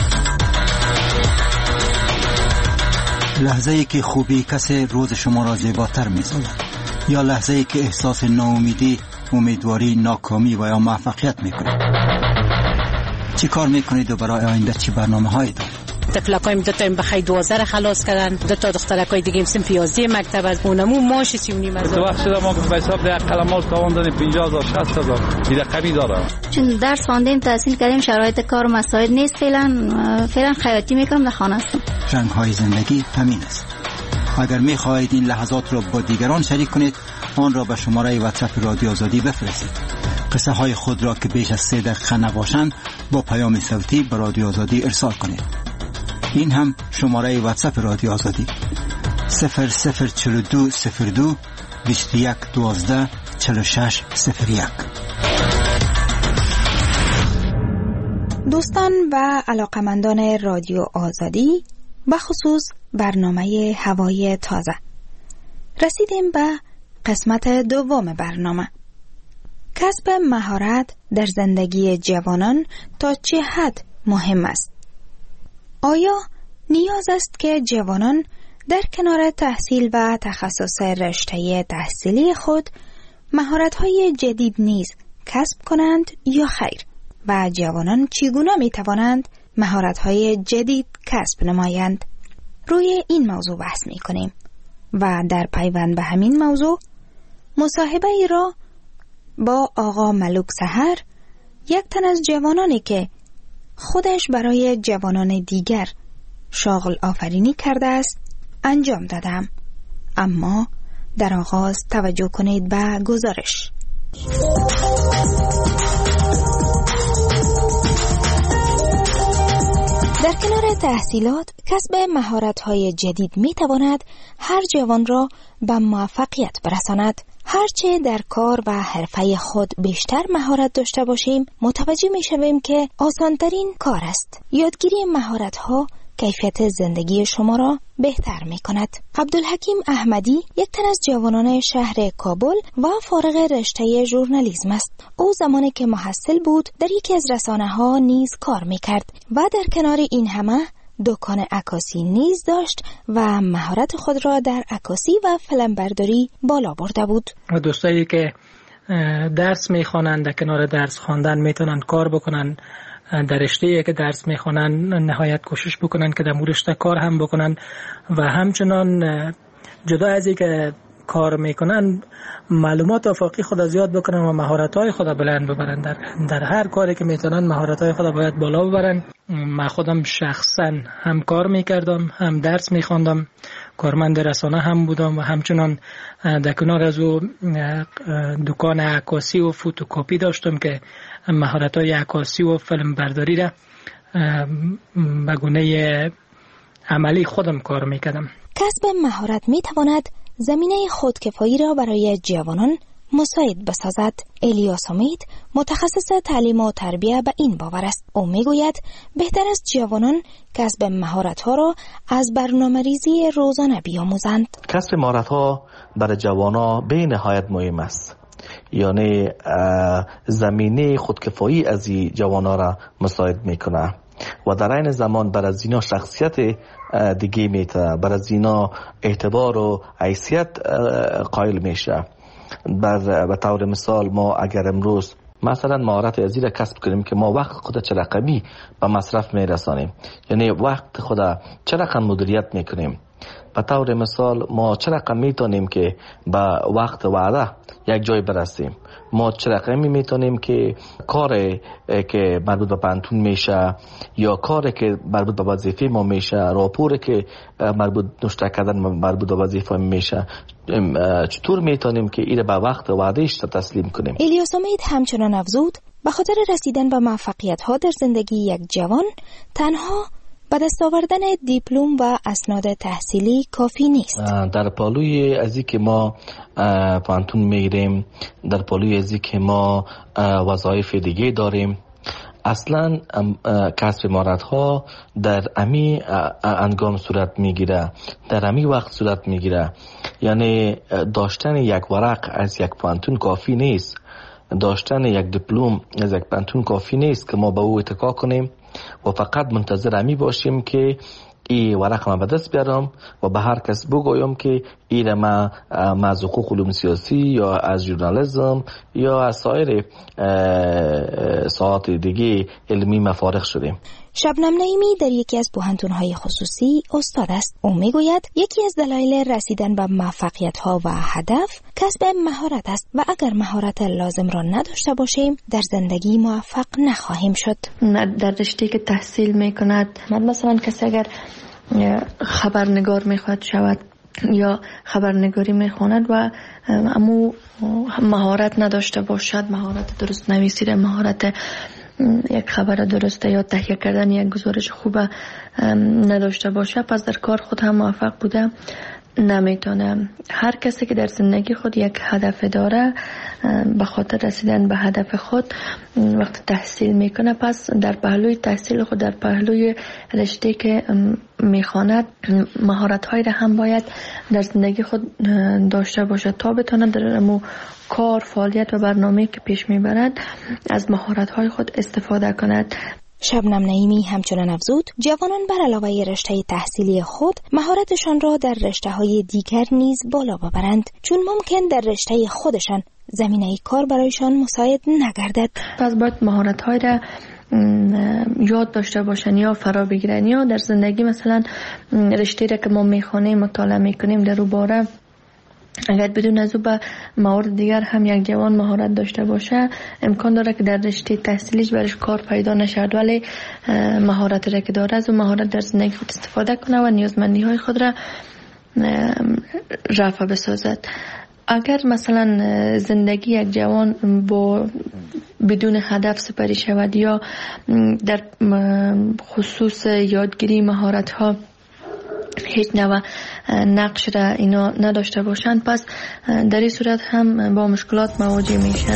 لحظه ای که خوبی کسی روز شما را زیباتر می‌سازد یا لحظه ای که احساس ناامیدی، امیدواری، ناکامی و یا موفقیت می‌کنید. چی کار می‌کنید و برای آینده چی برنامه‌هایی دارید؟ طفلکایم دو تا بخیر 12 خلاص کردن، دو تا دخترکای دیگه صنف 11 مکتب از اونمو ماش 39 از تو وقت ما به حساب در قلمات تاوان دادیم 50000 60000 دیگه کمی داره. چون درس خواندیم تحصیل کردیم شرایط کار و مساعد نیست، فعلا خیاطی میکنم در خانه هستم. رنگ‌های زندگی همین است. اگر می‌خواهید این لحظات را با دیگران شریک کنید آن را به شماره واتساپ رادیو آزادی بفرستید. قصه های خود را که بیش از 3 دقیقه نباشند با پیام صوتی به رادیو آزادی ارسال کنید. این هم شماره واتساپ رادیو آزادی 004202 2112 4601. دوستان و علاقمندان رادیو آزادی، به خصوص برنامه هوای تازه، رسیدیم به قسمت دوم برنامه. کسب مهارت در زندگی جوانان تا چه حد مهم است؟ آیا نیاز است که جوانان در کنار تحصیل و تخصص رشته تحصیلی خود مهارت‌های جدید نیز کسب کنند یا خیر؟ و جوانان چگونه می‌توانند مهارت‌های جدید کسب نمایند؟ روی این موضوع بحث می‌کنیم و در پیوند به همین موضوع مصاحبه ای را با آقا ملوک سحر، یک تن از جوانانی که خودش برای جوانان دیگر شاغل آفرینی کرده است انجام دادم. اما در آغاز توجه کنید به گزارش. در کنار تحصیلات، کسب مهارت‌های جدید می‌تواند هر جوان را به موفقیت برساند. هرچه در کار و حرفه خود بیشتر مهارت داشته باشیم، متوجه می‌شویم که آسان‌ترین کار است. یادگیری مهارت‌ها کیفیت زندگی شما را بهتر می‌کند. عبدالحکیم احمدی یک تن از جوانان شهر کابل و فارغ رشته ژورنالیسم است. او زمانی که محصل بود در یکی از رسانه‌ها نیز کار می‌کرد و در کنار این همه دکان عکاسی نیز داشت و مهارت خود را در عکاسی و فیلمبرداری بالا برده بود. دوستایی که درس می‌خوانند در کنار درس خواندن میتونن کار بکنن در رشته‌ای که درس میخوانن نهایت کوشش بکنن که در مورد رشته کار هم بکنن و همچنان جدا از اینکه کار میکنن معلومات افاقی خود زیاد بکنن و مهارت‌های خود بلند ببرن. در هر کاری که میتونن مهارت‌های خود باید بالا ببرن. من خودم شخصا هم کار میکردم، هم درس میخواندم، کارمند رسانه هم بودم و همچنان در کنار از او دکان عکاسی و فوتوکپی داشتم که مهارت‌های عکاسی و فیلم برداری را به گونه عملی خودم کار میکردم. کسب مهارت میتواند زمینه خودکفایی را برای جوانان مساعد بسازد. الیاس امید متخصص تعلیم و تربیت به این باور است. او میگوید بهتر است جوانان کسب مهارت‌ها را از برنامه‌ریزی روزانه بیاموزند. کسب مهارت‌ها برای جوانان به نهایت مهم است. یعنی زمینه خودکفایی از این جوانان را مساعد میکنه و در این زمان بر از اینا شخصیت دیگه میته، بر از اینا اعتبار و حیثیت قائل میشه. به طور مثال ما اگر امروز مثلا مهارت ازی را کسب کنیم که ما وقت خود چه رقمی به مصرف میرسانیم، یعنی وقت خود چه رقم مدیریت میکنیم، به طور مثال ما چه رقم میتونیم که به وقت وعده یک جای برسیم، ما چه رقمی میتونیم که کار که مربوط به پانتون میشه یا کاری که مربوط به وظیفه ما میشه، راپوری که مربوط نشته کردن مربوط به وظیفه میشه، چطور میتونیم که این به وقت وعدهش تسلیم کنیم. الیاس امید همچنان افزود به خاطر رسیدن به موفقیت ها در زندگی یک جوان تنها به دست آوردن دیپلم و اسناد تحصیلی کافی نیست. در پالوی ازی که ما پانتون میگیریم، در پالوی ازی که ما وظایف دیگه داریم، اصلا کسب مهارت ها در امی انگام صورت میگیره، در امی وقت صورت میگیره. یعنی داشتن یک ورق از یک پانتون کافی نیست، داشتن یک دیپلم از یک پانتون کافی نیست که ما به او اتکا کنیم و فقط منتظر امی باشیم که این ورق ما به دست بیارم و به هر کس بگویم که این ما از حقوق علوم سیاسی یا از ژورنالیسم یا از سایر ساعات دیگه علمی مفارغ شدیم. شبنم نعیمی در یکی از پوهنتون‌های خصوصی استاد است. او میگوید یکی از دلایل رسیدن به موفقیت‌ها و هدف کسب مهارت است و اگر مهارت لازم را نداشته باشیم در زندگی موفق نخواهیم شد. در رشته‌ای که تحصیل میکند، مثلا کسی اگر خبرنگار میخواد شود یا خبرنگاری میخواند و اما مهارت نداشته باشد، مهارت درست نویسیدن، مهارت یک خبر درسته یا تهیه کردن یک گزارش خوب نداشته باشه، پس در کار خود هم موفق بوده نمیتونه. هر کسی که در زندگی خود یک هدف داره، به خاطر رسیدن به هدف خود وقت تحصیل میکنه، پس در پهلوی تحصیل خود، در پهلوی رشته که میخواند، مهارت هایی را هم باید در زندگی خود داشته باشه تا بتونه در کار، فعالیت و برنامه‌ای که پیش میبرد از مهارت های خود استفاده کند. شبنم نعیمی همچنان افزود جوانان بر علاوه رشته تحصیلی خود مهارتشان را در رشته‌های دیگر نیز بالا ببرند، چون ممکن در رشته خودشان زمینه کار برایشان مساعد نگردد. پس باید مهارت‌های را یاد داشته باشن یا فرا بگیرن، یا در زندگی مثلا رشته را که ما میخوانیم، مطالعه میکنیم در اون باره، اگر بدون از او به موارد دیگر هم یک جوان مهارت داشته باشه، امکان داره که در رشته تحصیلیش برش کار پیدا نشد، ولی مهارت را که داره از اون مهارت در زندگی خود استفاده کنه و نیازمندی های خود را رفع بسازد. اگر مثلا زندگی یک جوان با بدون هدف سپری شود یا در خصوص یادگیری مهارت ها هیچ نوع نقش را اینا نداشته باشند، پس در این صورت هم با مشکلات مواجه میشن.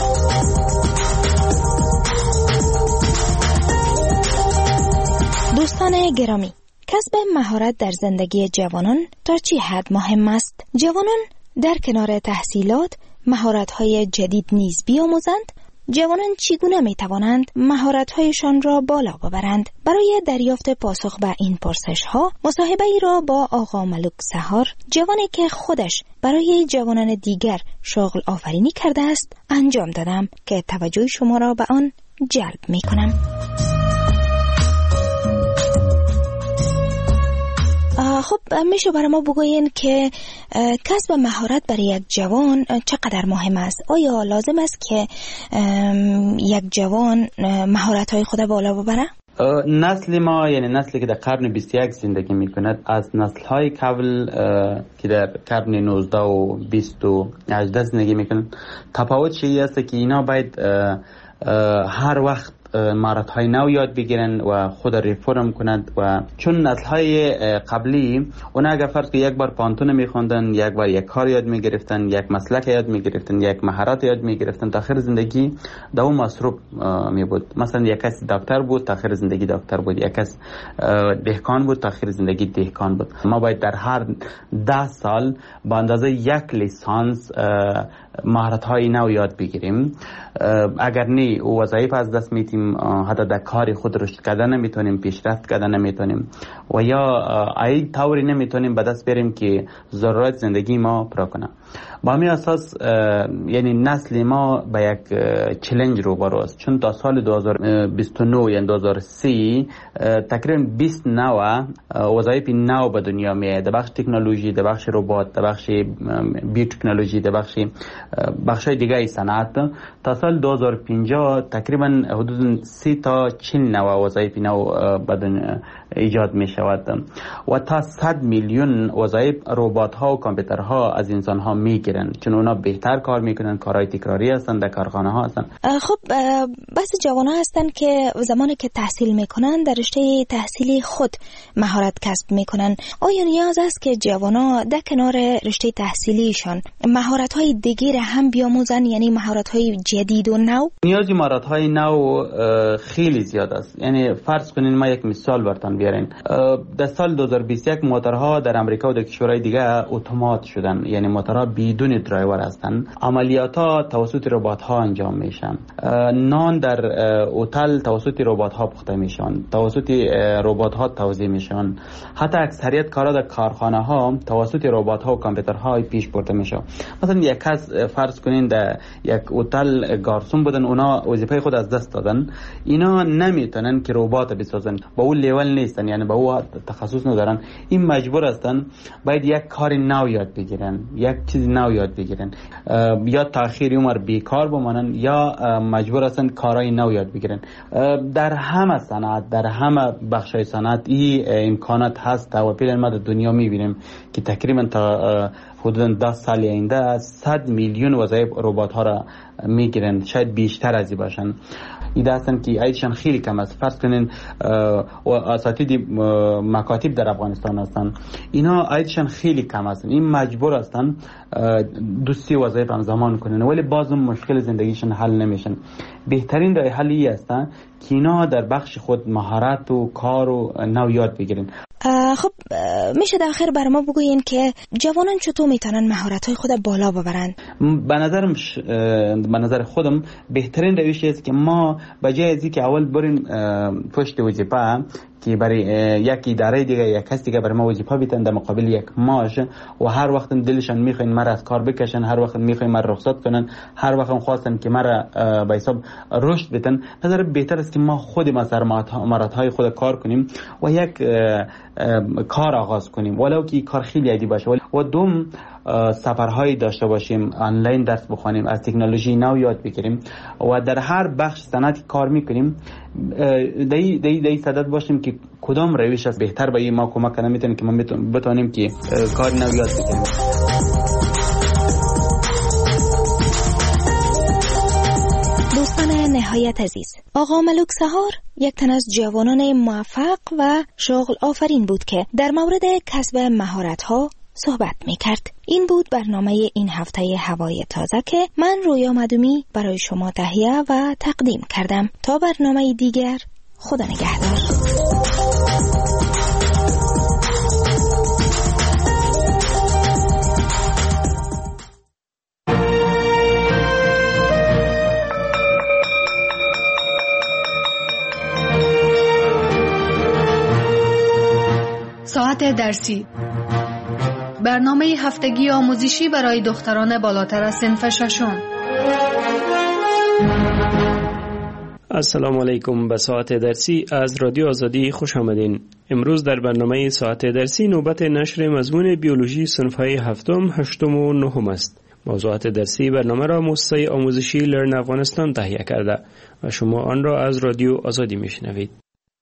دوستان گرامی، کسب مهارت در زندگی جوانان تا چه حد مهم است؟ جوانان در کنار تحصیلات مهارت‌های جدید نیز بیاموزند. جوانان چگونه می توانند مهارت‌هایشان را بالا ببرند؟ برای دریافت پاسخ به این پرسش‌ها مصاحبه‌ای را با آقا ملک سحار، جوانی که خودش برای جوانان دیگر شغل آفرینی کرده است، انجام دادم که توجه شما را به آن جلب می‌کنم. خب میشه برای ما بگوین که کسب مهارت برای یک جوان چقدر مهم است؟ آیا لازم است که یک جوان مهارت‌های خود بالا ببره؟ نسل ما، یعنی نسلی که در قرن 21 زندگی میکند، از نسل‌های قبل که در قرن 19 و 20 و 18 زندگی میکنند تفاوت چیزی است که اینا باید هر وقت مهارت‌های نو یاد بگیرن و خود ریفرم کنند. و چون نسل‌های قبلی اونا اگر فرض کنید یک بار پانتون می‌خوندن، یک بار یک کار یاد می‌گرفتن، یک مسلک یاد می‌گرفتن، یک مهارت یاد می‌گرفتن، تا آخر زندگی دوام مصروف می‌بود. مثلا یک کس دکتر بود، تا آخر زندگی دکتر بود. یک کس دهقان بود، تا آخر زندگی دهقان بود. ما باید در هر 10 سال با اندازه یک لیسانس مهارت‌های نو یاد بگیریم. اگر نه وظایف از دست میدیم، حتی در کار خود رشد کردن نمیتونیم، پیشرفت کردن نمیتونیم و یا ای طوری نمیتونیم به دست بریم که ضرورت زندگی ما پورا کنه. با همین اساس یعنی نسل ما به یک چالش روبرو است، چون تا سال 2029 یعنی 2030 تقریبا 20 نوع وظایف نو به دنیا میاد، در بخش تکنولوژی، در بخش ربات، در بخش بیوتکنولوژی، در بخش‌های دیگه ای صنعت. تا سال 2050 تقریبا حدود 30 تا 40 نوع وظایف نو به دنیا ایجاد می شود و تا 100 میلیون وظایف ربات ها و کامپیوترها از انسان ها می گیرن، چون اونا بهتر کار میکنن، کارهای تکراری هستن، در کارخانه ها هستن. خب بس جوان ها هستن که زمانی که تحصیل میکنن در رشته تحصیلی خود مهارت کسب میکنن. آیا نیاز است که جوان ها در کنار رشته تحصیلیشان مهارت های دیگر هم بیاموزن، یعنی مهارت های جدید و نو؟ نیازی مهارت های نو خیلی زیاد است. یعنی فرض کنین ما یک مثال براتون بیارین. در سال 2021 موتورها در امریکا و در کشورهای دیگه اتومات شدن، یعنی موتورها بدون درایور هستن. عملیات‌ها توسط ربات‌ها انجام میشن. نان در هتل توسط ربات‌ها پخته میشن، توسط ربات‌ها توزیع میشن. حتی اکثریت کارا در کارخانه‌ها توسط ربات‌ها و کامپیوترها پیش برده میشه. مثلا یک کس فرض کنین در یک هتل گارسون بودن، اونا وظیفه خود از دست دادن. اینا نمیتونن که ربات بسازن، با اون لیول نیستن، یعنی با اون تخصص ندارن. این مجبور هستن باید یک کار نو یاد بگیرن، یک چیز نو یاد بگیرن، یا تأخیر عمر بیکار بمانن یا مجبور هستن کارهای نو یاد بگیرن. در همه صنعت، در همه بخش‌های صنعت این امکانات هست و پیل ما در دنیا میبینیم که تقریبا تا حدود 10 سال آینده 100 میلیون وظایف ربات ها را میگیرن، شاید بیشتر از این باشن. ایده هستن که عیدشان خیلی کم است. فرض کنین اساتید مکاتب در افغانستان هستن، اینا عیدشان خیلی کم هستن، این مجبور هستن 2-3 وظایف همزمان کنن، ولی باز مشکل زندگیشون حل نمیشن. بهترین راه حلی هستن که اینا در بخش خود مهارت و کار و نو یاد بگیرن. خب میشه در آخر بر ما بگوین که جوانان چطور میتونن مهارت‌های خود بالا ببرن؟ به نظر خودم بهترین روش است که ما بجای از اینکه اول بریم پشت وظیفه که برای یک اداره دیگه یک کس دیگه برای ما وظیفه بیتن در مقابل یک معاش و هر وقت دلشان میخواین مرا از کار بکشن، هر وقت میخواین مرا رخصت کنن، هر وقت خواستن که مرا به حساب رشد بدن، نظر بهتر است که ما خود ما سر مهارت‌های خود کار کنیم و یک کار آغاز کنیم، ولو که کار خیلی عادی باشه. و دوم سفرهایی داشته باشیم، آنلاین درس بخونیم، از تکنولوژی نو یاد بگیریم و در هر بخش صنعتی کار میکنیم دی صدد باشیم که کدام روش است بهتر به ما کمک کنه میتونه که ما بتونیم که کار نو یاد بگیریم. دوستان نهایت عزیز، آقا ملک سهار یک تن از جوانان موفق و شغل آفرین بود که در مورد کسب مهارت‌ها صحبت می‌کرد. این بود برنامه این هفته هوای تازه که من رویا مدومی برای شما تهیه و تقدیم کردم. تا برنامه دیگر، خدا نگهدار. ساعت درسی، برنامه هفتگی آموزشی برای دختران بالاتر از صنف ششم. السلام علیکم. به ساعت درسی از رادیو آزادی خوش آمدین. امروز در برنامه ساعت درسی نوبت نشر مضمون بیولوژی صنف‌های هفتم، هشتم و نهم است. موضوعات درسی برنامه را مؤسسه آموزشی لرن افغانستان تهیه کرده و شما آن را از رادیو آزادی میشنوید.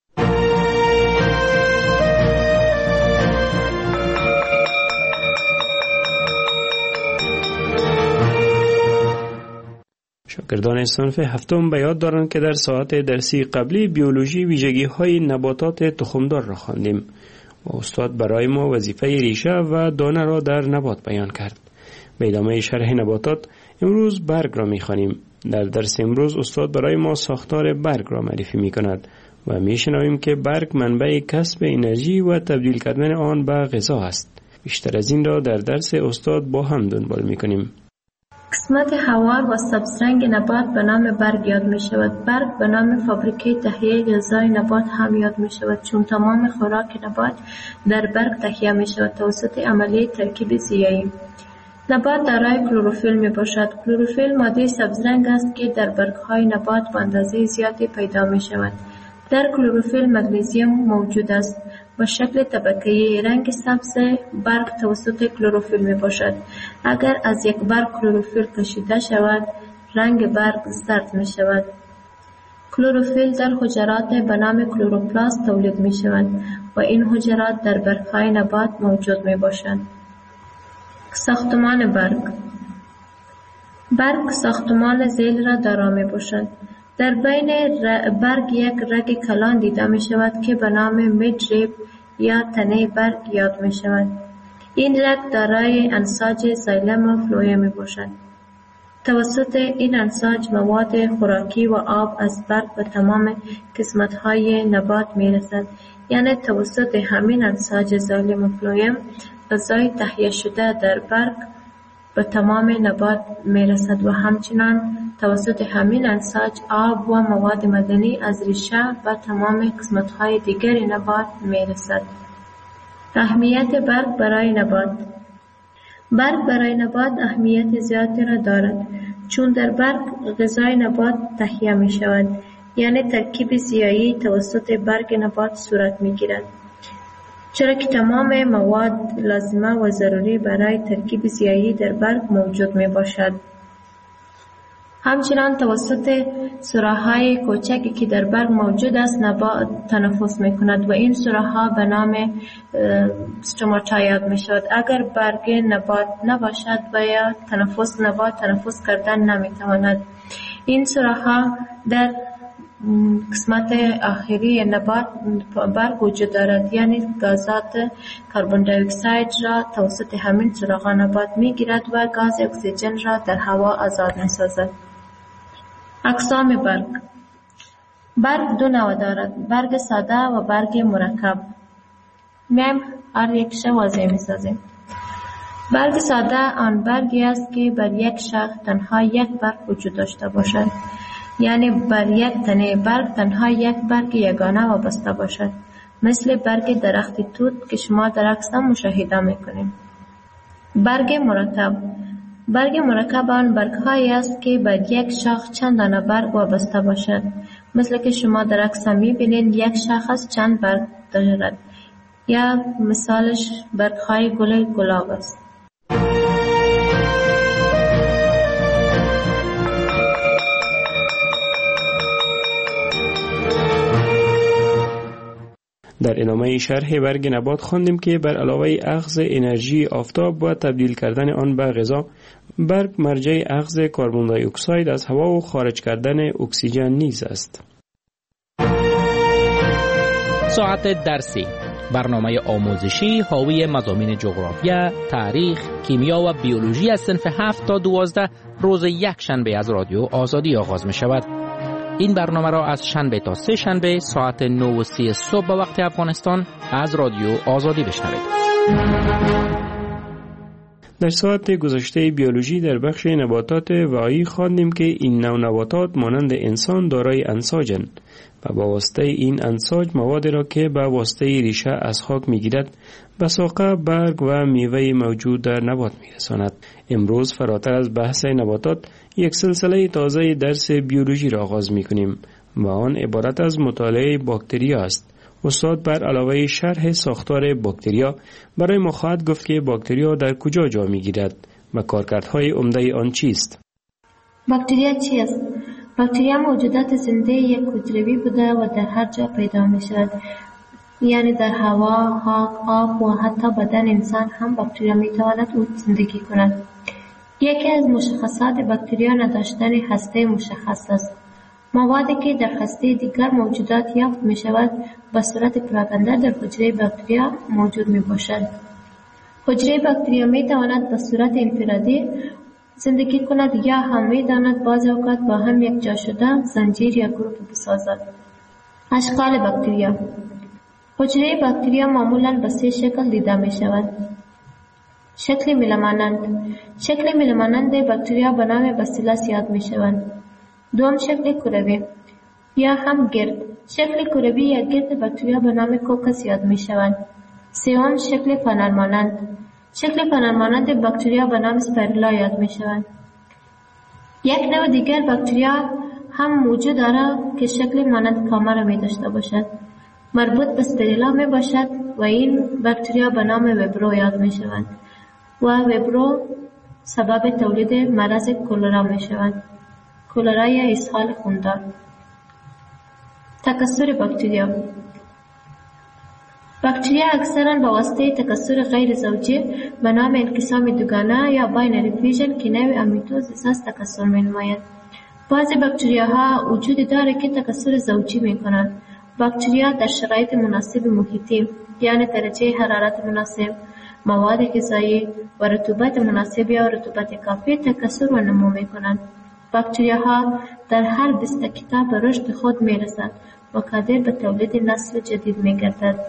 شاگردان صنف هفتم به یاد دارند که در ساعت درسی قبلی بیولوژی ویژگی‌های نباتات تخمدار را خواندیم و استاد برای ما وظیفه ریشه و دانه را در نبات بیان کرد. به ادامه شرح نباتات امروز برگ را می‌خوانیم. در درس امروز استاد برای ما ساختار برگ را معرفی می‌کند و می‌شنویم که برگ منبع کسب انرژی و تبدیل کردن آن به غذا است. بیشتر از این را در درس استاد با هم دنبال می‌کنیم. قسمت هوار و سبزرنگ نبات به نام برگ یاد می شود. برگ به نام فابریکه تهیه غذای نبات هم یاد می شود، چون تمام خوراک نبات در برگ تهیه می شود توسط عملیه ترکیب زیایی. نبات دارای کلروفیل می باشد. کلروفیل ماده سبزرنگ است که در برگ‌های نبات به اندازه زیادی پیدا می شود. در کلروفیل مگنیزیم موجود است. با شکل طبقه‌ای رنگ سبز برگ توسط کلروفیل می باشد. اگر از یک برگ کلروفیل کشیده شود، رنگ برگ زرد می شود. کلروفیل در حجرات به نام کلوروپلاست تولید می شود و این حجرات در برگ‌های نبات موجود می باشند. ساختمان برگ ساختمان ذیل را دارا می باشد. در بین برگ یک رگ کلان دیده می شود که به نام میدریب یا تنه برگ یاد می شود. این رگ دارای انساج زایلم و فلویم می باشد. توسط این انساج مواد خوراکی و آب از برگ به تمام قسمت‌های نبات می رسد. یعنی توسط همین انساج زایلم و فلویم غذای تهیه شده در برگ به تمام نبات می رسد و همچنان توسط همین انساج آب و مواد معدنی از ریشه و تمام قسمت‌های دیگر نبات می رسد. اهمیت برگ برای نبات. برگ برای نبات اهمیت زیادی را دارد، چون در برگ غذای نبات تهیه می شود، یعنی ترکیب زیایی توسط برگ نبات صورت می گیرد. چرا که تمام مواد لازمه و ضروری برای ترکیب زیایی در برگ موجود می باشد. همچنان توسط سوراخ‌های کوچکی که در برگ موجود است نبات تنفس می کند و این سوراخ‌ها به نام استوماتا یاد می شود. اگر برگ نبات نباشد و یا نبات تنفس کردن نمی تواند. این سوراخ‌ها در قسمت آخری نبات برگ وجود دارد، یعنی گازات کربن دی اکساید را توسط همین سوراخ‌ها نبات می گیرد و گاز اکسیژن را در هوا آزاد می سازد. اقسام برگ دو نوع دارد: برگ ساده و برگ مرکب. میایم هر یکش واضح می سازیم. برگ ساده آن برگی است که بر یک شاخ تنها یک برگ وجود داشته باشد، یعنی بر یک تنه برگ تنها یک برگ یگانه وابسته باشد، مثل برگ درخت توت که شما در عکس مشاهده میکنید. برگ مرکب آن برگ‌هایی است که بر یک شاخ چند دانه برگ وابسته باشد، مثل که شما در عکس می‌بینید یک شاخص چند برگ دارد، یا مثالش برگ‌های گل گلاب است. در ادامه شرح برگ نبات خواندیم که بر علاوه اخذ انرژی آفتاب و تبدیل کردن آن به غذا، برگ مرجع اخذ کربن دی اکساید از هوا و خارج کردن اکسیژن نیز است. ساعت درسی، برنامه آموزشی حاوی مضامین جغرافیا، تاریخ، کیمیا و بیولوژی از صنف 7 تا 12 روز یک شنبه از رادیو آزادی آغاز می شود. این برنامه را از شنبه تا سه شنبه ساعت 9:30 صبح به وقت افغانستان از رادیو آزادی بشنوید. در ساعت گذشته بیولوژی در بخش نباتات واعی خواندیم که این نوع نباتات مانند انسان دارای انساجند و با واسطه این انساج مواد را که با واسطه ریشه از خاک میگیرد به ساقه برگ و میوه موجود در نبات میرساند. امروز فراتر از بحث نباتات یک سلسله تازه درس بیولوژی را آغاز میکنیم و آن عبارت از مطالعه باکتریا است. استاد بر علاوه شرح ساختار باکتریا برای ما خواهد گفت که باکتریا در کجا جا می‌گیرد و کارکردهای عمده آن چیست. باکتریا چی است؟ باکتریا موجودات زنده یک حجروی بوده و در هر جا پیدا می‌شود. یعنی در هوا، خاک، آب و حتی بدن انسان هم باکتریا می‌تواند زندگی کند. یکی از مشخصات باکتریا نداشتن هسته مشخص است. موادی که در هسته دیگر موجودات یافت می شود به صورت پراکنده در حجره باکتریا موجود می باشد. حجره باکتریا می تواند به صورت انفرادی زندگی کند یا هم می تواند بعضی اوقات با هم یک جا شده زنجیر یا گروه بسازد. اشکال باکتریا. حجره باکتریا معمولا به 3 شکل دیده می شود. شکل میله‌مانند. شکل میله‌مانند باکتریا به نام باسیلس یاد می شوند. دوم شکل کروی یا هم گرد. شکل کروی یا گرد باکتریا به نام کوکس یاد می شوند. سوم شکل فنر مانند. شکل فنر مانند باکتریا به نام اسپیرولا یاد می شوند. یک نوع دیگر باکتریا هم موجود دارد که شکل مانند کامه می داشته باشد. مربوط به اسپیرولا می باشد و این باکتریا به نام ویبرو یاد می شوند و ویبرو سبب تولید مرض کولرا می شوند. کولرا یا اسهال خون‌دار. تکثر باکتریا. باکتریا اکثرا با واسطه تکثر غیر زوجی به نام انقسام دوگانه یا باینری فیوژن که نوع امیتوز اساس تکثر می‌نماید. بعضی باکتریاها وجود دارد که تکثر زوجی می‌کنند. باکتریا در شرایط مناسب محیطی یعنی درجه حرارت مناسب، مواد غذایی و رطوبت مناسب یا رطوبت کافی تکثر و نمو می‌کنند. باکتریاها در هر 20 دقیقه به رشد خود می‌رسند و قادر به تولید نسل جدید می‌گردد.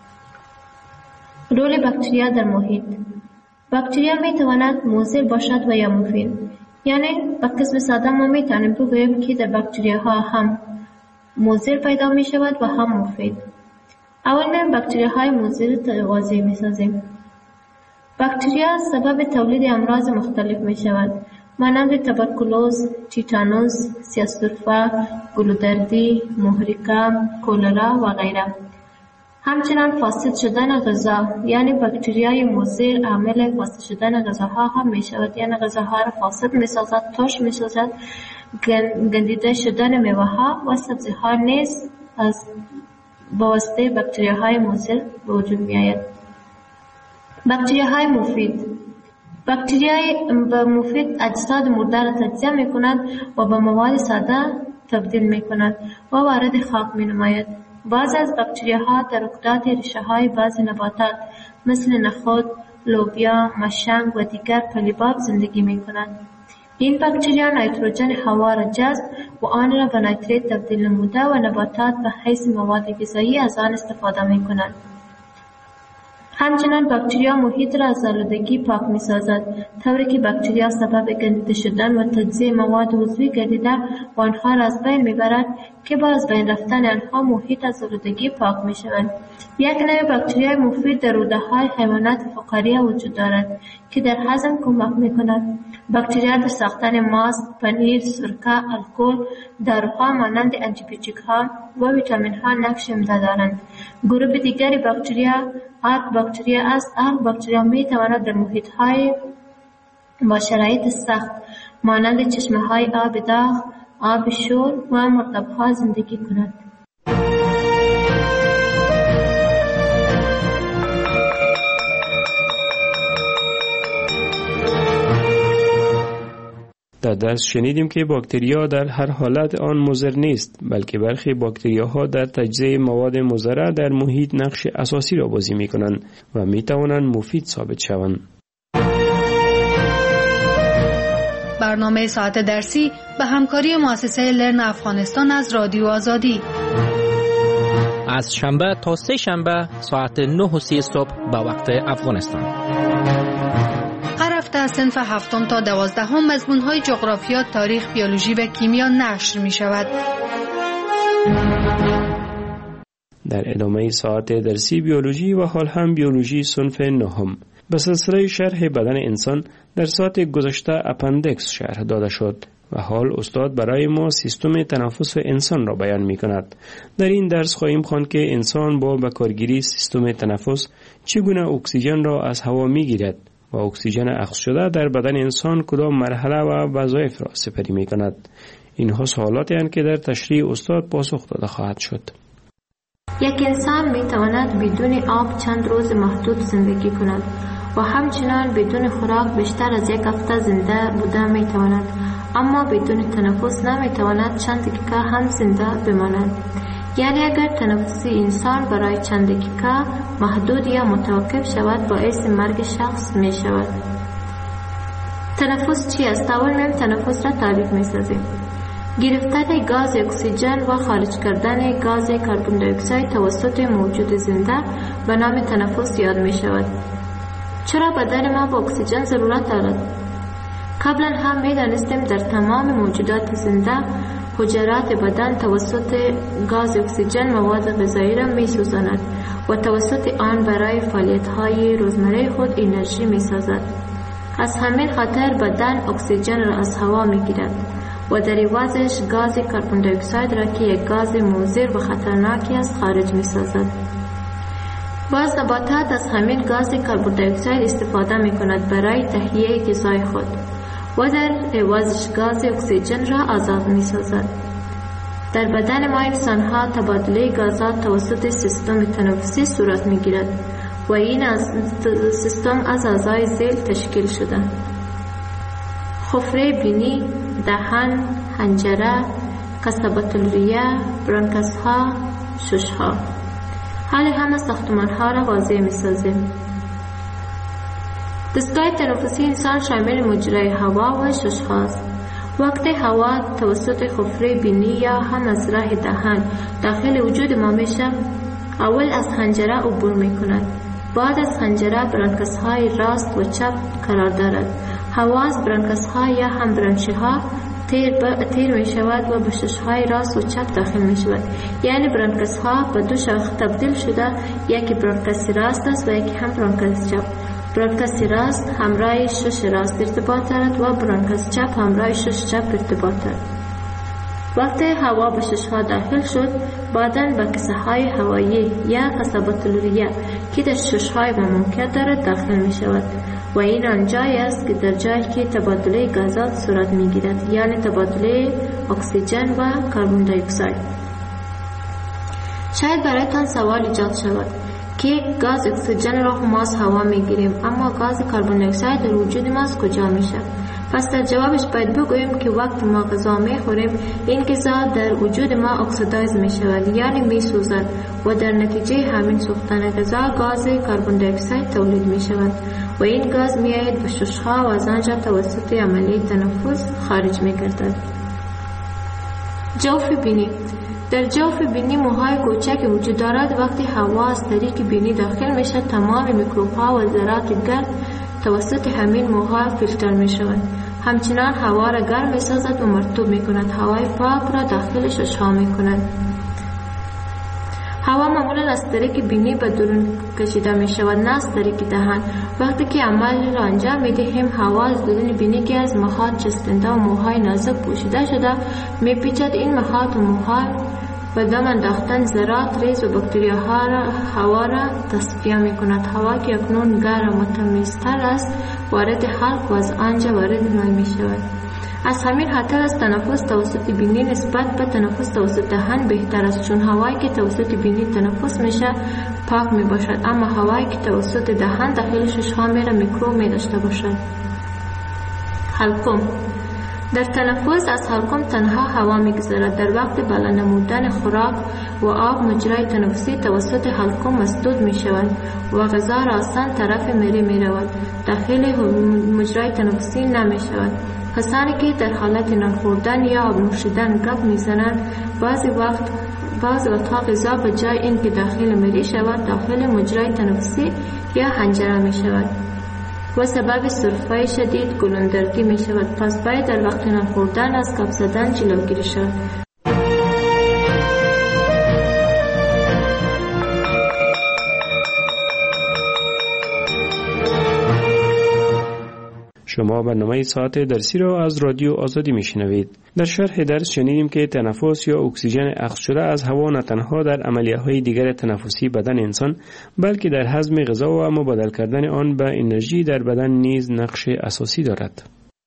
رول باکتریا در محیط. باکتریا می‌تواند مضر باشد و یا مفید. یعنی به قسم ساده ما می‌توانیم بگوییم که در باکتریاها هم مضر پیدا می‌شود و هم مفید. اول ما باکتریاهای مضر واضح می‌سازیم. باکتریا سبب تولید امراض مختلف می‌شود. مانند تبرکلوز، تیتانوس، سیاه‌سرفه، گلودردی، محرقه، کولرا و غیره. همچنان فاسد شدن غذا یعنی باکتریای مضر عامل فاسد شدن غذاها هم می شود، یعنی غذاها را فاسد می سازد، ترش می سازد. گندیده شدن میوه ها و سبزی ها نیز از واسطه باکتریاهای مضر به وجود می آید. باکتریاهای مفید. باکتریای مفید اجساد مرده را تجزیه می کند و به مواد ساده تبدیل می کند و وارد خاک می نماید. بعض از باکتریاها در رکدات ریشه های بعض نباتات مثل نخود، لوبیا، مشنگ و دیگر پلیباب زندگی می کنند. این باکتریا نیتروژن هوا را جذب و آن را به نیتریت تبدیل نموده و نباتات به حیث مواد غذایی از آن استفاده می کنند. همچنان باکتریا محیط را از آلودگی پاک می سازد، طوری که باکتریا سبب گندیده شدن و تجزیه مواد عضوی گردیده و آنها را از بین می برد که با از بین رفتن آنها محیط از آلودگی پاک می شوند. یک نوع باکتریای مفید در روده های حیوانات فقاریه وجود دارد که در هضم کمک می کند. باکتریا در ساختن ماست، پنیر، سرکه، الکل، داروها مانند آنتیبیوتیک ها و ویتامین ها نقش عمده دارند. گروه دیگری باکتریا آرک باکتریا است. آرک باکتریا می تواند در محیط های با شرایط سخت مانند چشمه های آب داغ، آب شور و مرطب ها زندگی کند. در درس شنیدیم که باکتریا در هر حالت آن مضر نیست، بلکه برخی باکتریاها در تجزیه مواد مضره در محیط نقش اساسی را بازی می کنند و می توانند مفید ثابت شوند. برنامه ساعت درسی به همکاری مؤسسه لرن افغانستان از رادیو آزادی از شنبه تا سه شنبه ساعت 9:30 صبح به وقت افغانستان. هر هفته از صنف 7 تا 12 مضمون‌های جغرافیا، تاریخ، بیولوژی و کیمیا نشر می شود. در ادامه ساعت درسی بیولوژی و حال هم بیولوژی صنف 9 به سلسله شرح بدن انسان در ساعت گذشته اپندکس شرح داده شد و حال استاد برای ما سیستم تنفس انسان را بیان می کند. در این درس خواهیم خواند که انسان با بکارگیری سیستم تنفس چگونه اکسیژن را از هوا می گیرد و اکسیژن اخذ شده در بدن انسان کدام مرحله و وظایف را سپری می کند. اینها سوالاتی هستند که در تشریح استاد پاسخ داده خواهد شد. یک انسان می تواند بدون آب چند روز محدود زندگی کند و همچنان بدون خوراک بیشتر از یک هفته زنده بودن می تواند، اما بدون تنفس نمی تواند چند دقیقه هم زنده بماند. یعنی اگر تنفس انسان برای چند دقیقه محدود یا متوقف شود باعث مرگ شخص می شود. تنفس چی است؟ اول میم تنفس را تعریف می سازیم. گرفتن گاز اکسیژن و خارج کردن گاز کربن دی اکساید توسط موجود زنده به نام تنفس یاد می شود. چرا بدن ما به اکسیژن ضرورت دارد؟ قبلا هم می دانستیم در تمام موجودات زنده حجرات بدن توسط گاز اکسیژن مواد غذایی را می سوزاند و توسط آن برای فعالیت های روزمره خود انرژی می سازد. از همین خاطر بدن اکسیژن را از هوا می گیرد و در عوضش گاز کربن دی اکساید را که یک گاز مضر و خطرناکی است خارج می سازد. بعض نباتات از همین گاز کربن دی اکساید استفاده می کند برای تهیه غذای خود و در عوضش گاز اکسیژن را آزاد می سازد. در بدن ما انسان ها تبادله گازات توسط سیستم تنفسی صورت می گیرد و این سیستم از اعضای ذیل تشکیل شده: خفره بینی، دهان، حنجره، قصبة الریه، برانکاس ها، شش ها. حال همه ساختمان ها را واضح می سازیم. دستگاه تنفسی انسان شامل مجرای هوا و شش هاست. وقتی هوا توسط خفره بینی یا هم از راه دهان داخل وجود ما میشه، اول از حنجره عبور می کند. بعد از حنجره برانکاس های راست و چپ قرار دارد. هوا از برانکاس ها یا هم برانچه ها تیر می شود و به شش های راست و چپ داخل می شود. یعنی برانکاس ها به دو شاخه تبدیل شده، یکی برانکاس راست است و یکی هم برانکاس چپ. برانکاس راست همراه شش راست ارتباط دارد و برانکاس چپ همراه شش چپ ارتباط دارد. وقتی هوا به شش ها داخل شد، بعداً به کسه های هوایی یا قصبة الریه که در شش های ممکن دارد داخل می شود و این آنجایی است که در جایی که تبادله گازات صورت می گیرد، یعنی تبادله اکسیژن و کربن دی اکساید. شاید برایتان سوال ایجاد شود که گاز اکسیژن را ما از هوا می گیریم، اما گاز کربن دی اکساید در وجود ما از کجا می شود؟ پس در جوابش باید بگوییم که وقت ما غذا می خوریم، این غذا در وجود ما اکسیدایز می شود، یعنی می سوزد و در نتیجه همین سوختن غذا گاز کربن دی اکساید تولید می شود و این گاز می آید به ششها و از آنجا توسط عملیه تنفس خارج می گردد. جوف بینی. در جوف بینی موهای کوچک وجود دارد. وقتی هوا از طریق بینی داخل می شود، تمام میکروب ها و ذرات گرد توسط همین موها فیلتر می شود. همچنان هوا را گرم می سازد و مرطوب می کند. هوای پاک را داخل ششها می کند. هوا معمولا از طریق بینی به درون کشیده می شود، نه از طریق دهان. وقتی که عمل را انجام می دهیم، هوا از درون بینی که از مخاط چسبنده و موهای نازک پوشیده شده می پیچد. این مخاط و موها و دم انداختن ذرات ریز و باکتریاها را هوا را تصفیه می کند. هوا که اکنون گرم و تمیزتر است وارد حلق و از آنجا وارد مای می شود. از همین خاطر از تنفس توسط بینی نسبت به تنفس توسط دهان بهتر است، چون هوایی که توسط بینی تنفس میشه پاک می باشد، اما هوایی که توسط دهان داخل ششها میره میکروب می داشته باشد. حلقوم. در تنفس از حلقوم تنها هوا میگذرد. در وقت بالا نمودن خوراک و آب مجرای تنفسی توسط حلقوم مسدود می شود و غذا را آسان طرف میری می رود، داخل مجرای تنفسی نمی شود. کسانی که در حالت نان خوردن یا آب نوشیدن گپ میزنند بعض وقتها غذا به جای این که داخل میری شود داخل مجرای تنفسی یا حنجره می شود و سبب سرفه شدید گلوندرگی می شود. پس باید در وقت نان خوردن از گپ زدن جلوگیری شود. شما برنامه ساعت درسی را از رادیو آزادی میشنوید. در شرح درس شنیدیم که تنفس یا اکسیژن اخذ شده از هوا نه تنها در عملیه‌های دیگر تنفسی بدن انسان بلکه در هضم غذا و مبادله کردن آن به انرژی در بدن نیز نقش اساسی دارد.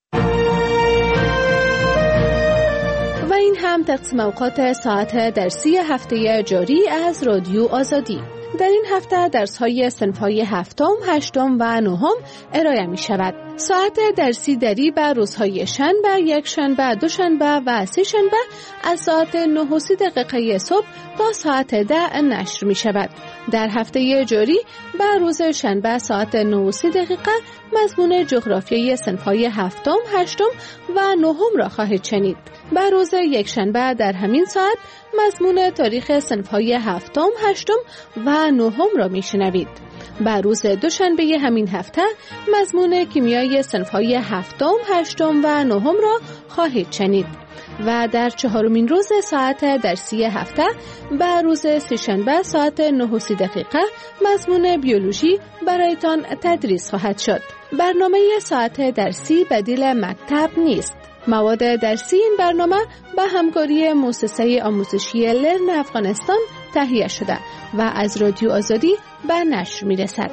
و این هم تقسیم اوقات ساعت درسی هفته جاری از رادیو آزادی. در این هفته درس‌های صنف‌های هفتم، هشتم و نهم ارائه می‌شود. ساعت درسی دری بر روزهای شنبه، یکشنبه، دوشنبه و سه‌شنبه از ساعت 9:30 صبح تا ساعت 10 نشر می‌شود. در هفته جاری بر روز شنبه ساعت 9:30 مضمون جغرافیای صنف‌های هفتم، هشتم و نهم را خواهید شنید. بر روز یکشنبه در همین ساعت مضمون تاریخ صنف‌های هفتم، هشتم و نهم را میشنوید. بر روز دوشنبه همین هفته مضمون کیمیای صنف‌های هفتم، هشتم و نهم را خواهید شنید. و در چهارمین روز ساعت درسی هفته بر روز سه‌شنبه ساعت 9:30 مضمون بیولوژی برایتان تدریس خواهد شد. برنامه ساعت درسی بدیل مکتب نیست. مواد درسی این برنامه به همکاری مؤسسه آموزشی لرن افغانستان تهیه شده و از رادیو آزادی به نشر میرسد.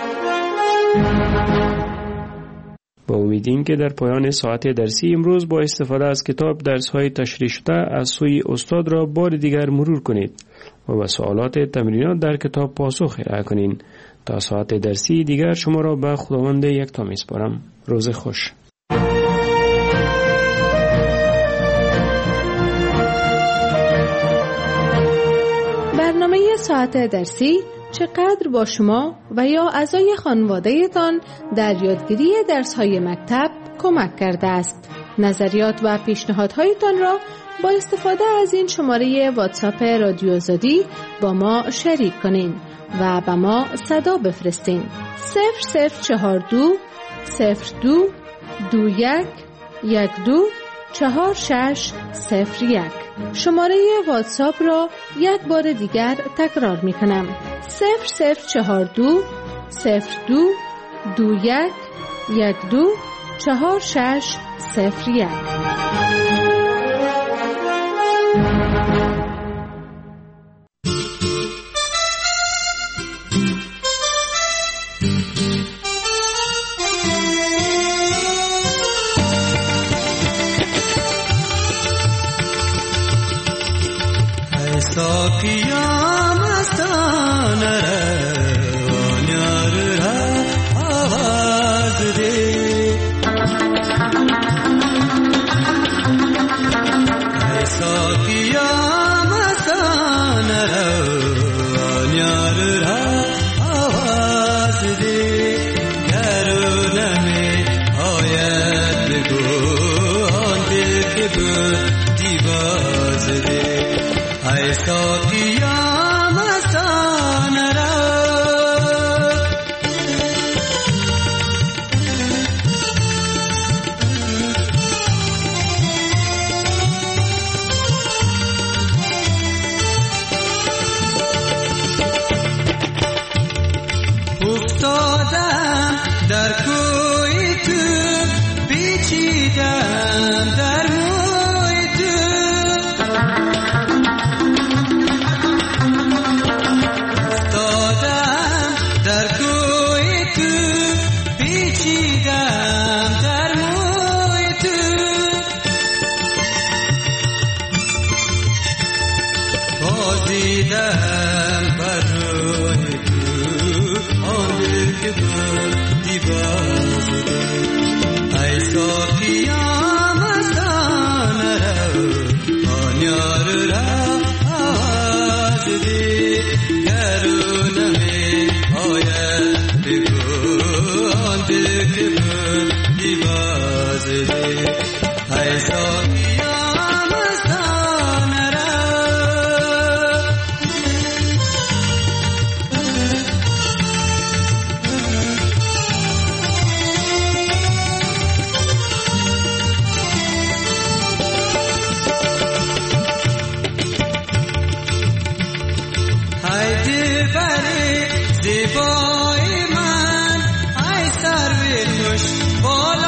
با امیدیم که در پایان ساعت درسی امروز با استفاده از کتاب درس‌های تشریح شده از سوی استاد را بار دیگر مرور کنید و به سوالات تمرینات در کتاب پاسخ ارائه کنید. تا ساعت درسی دیگر شما را به خداوند یکتا میسپارم. روز خوش. برنامه ساعت درسی چقدر با شما و یا اعضای خانواده تان در یادگیری درس‌های مکتب کمک کرده است. نظریات و پیشنهادهایتان را با استفاده از این شماره واتساپ رادیو آزادی با ما شریک کنین و به ما صدا بفرستین. 0042 02 21 12 4601. شماره واتساپ را یک بار دیگر تکرار می کنم. 0042 02 21 12 4601. ساقیام استان روانیار را آواز ده ساقیام استان روانیار را آواز ده درونمی آید بگو آن دل که بودی باز ده ای ساقیام استان را افتادم در کوی تو پیچیدم در موی تو افتادم در کوی تو پیچیدم در موی تو بازیدم بر روی تو آن که بودی باز ای ساقیام استان رو آن یار را آواز ده درونمی آید بگو آن که بودی باز ده ای ساقیام استان را زیبای من ای سروی خوش بالا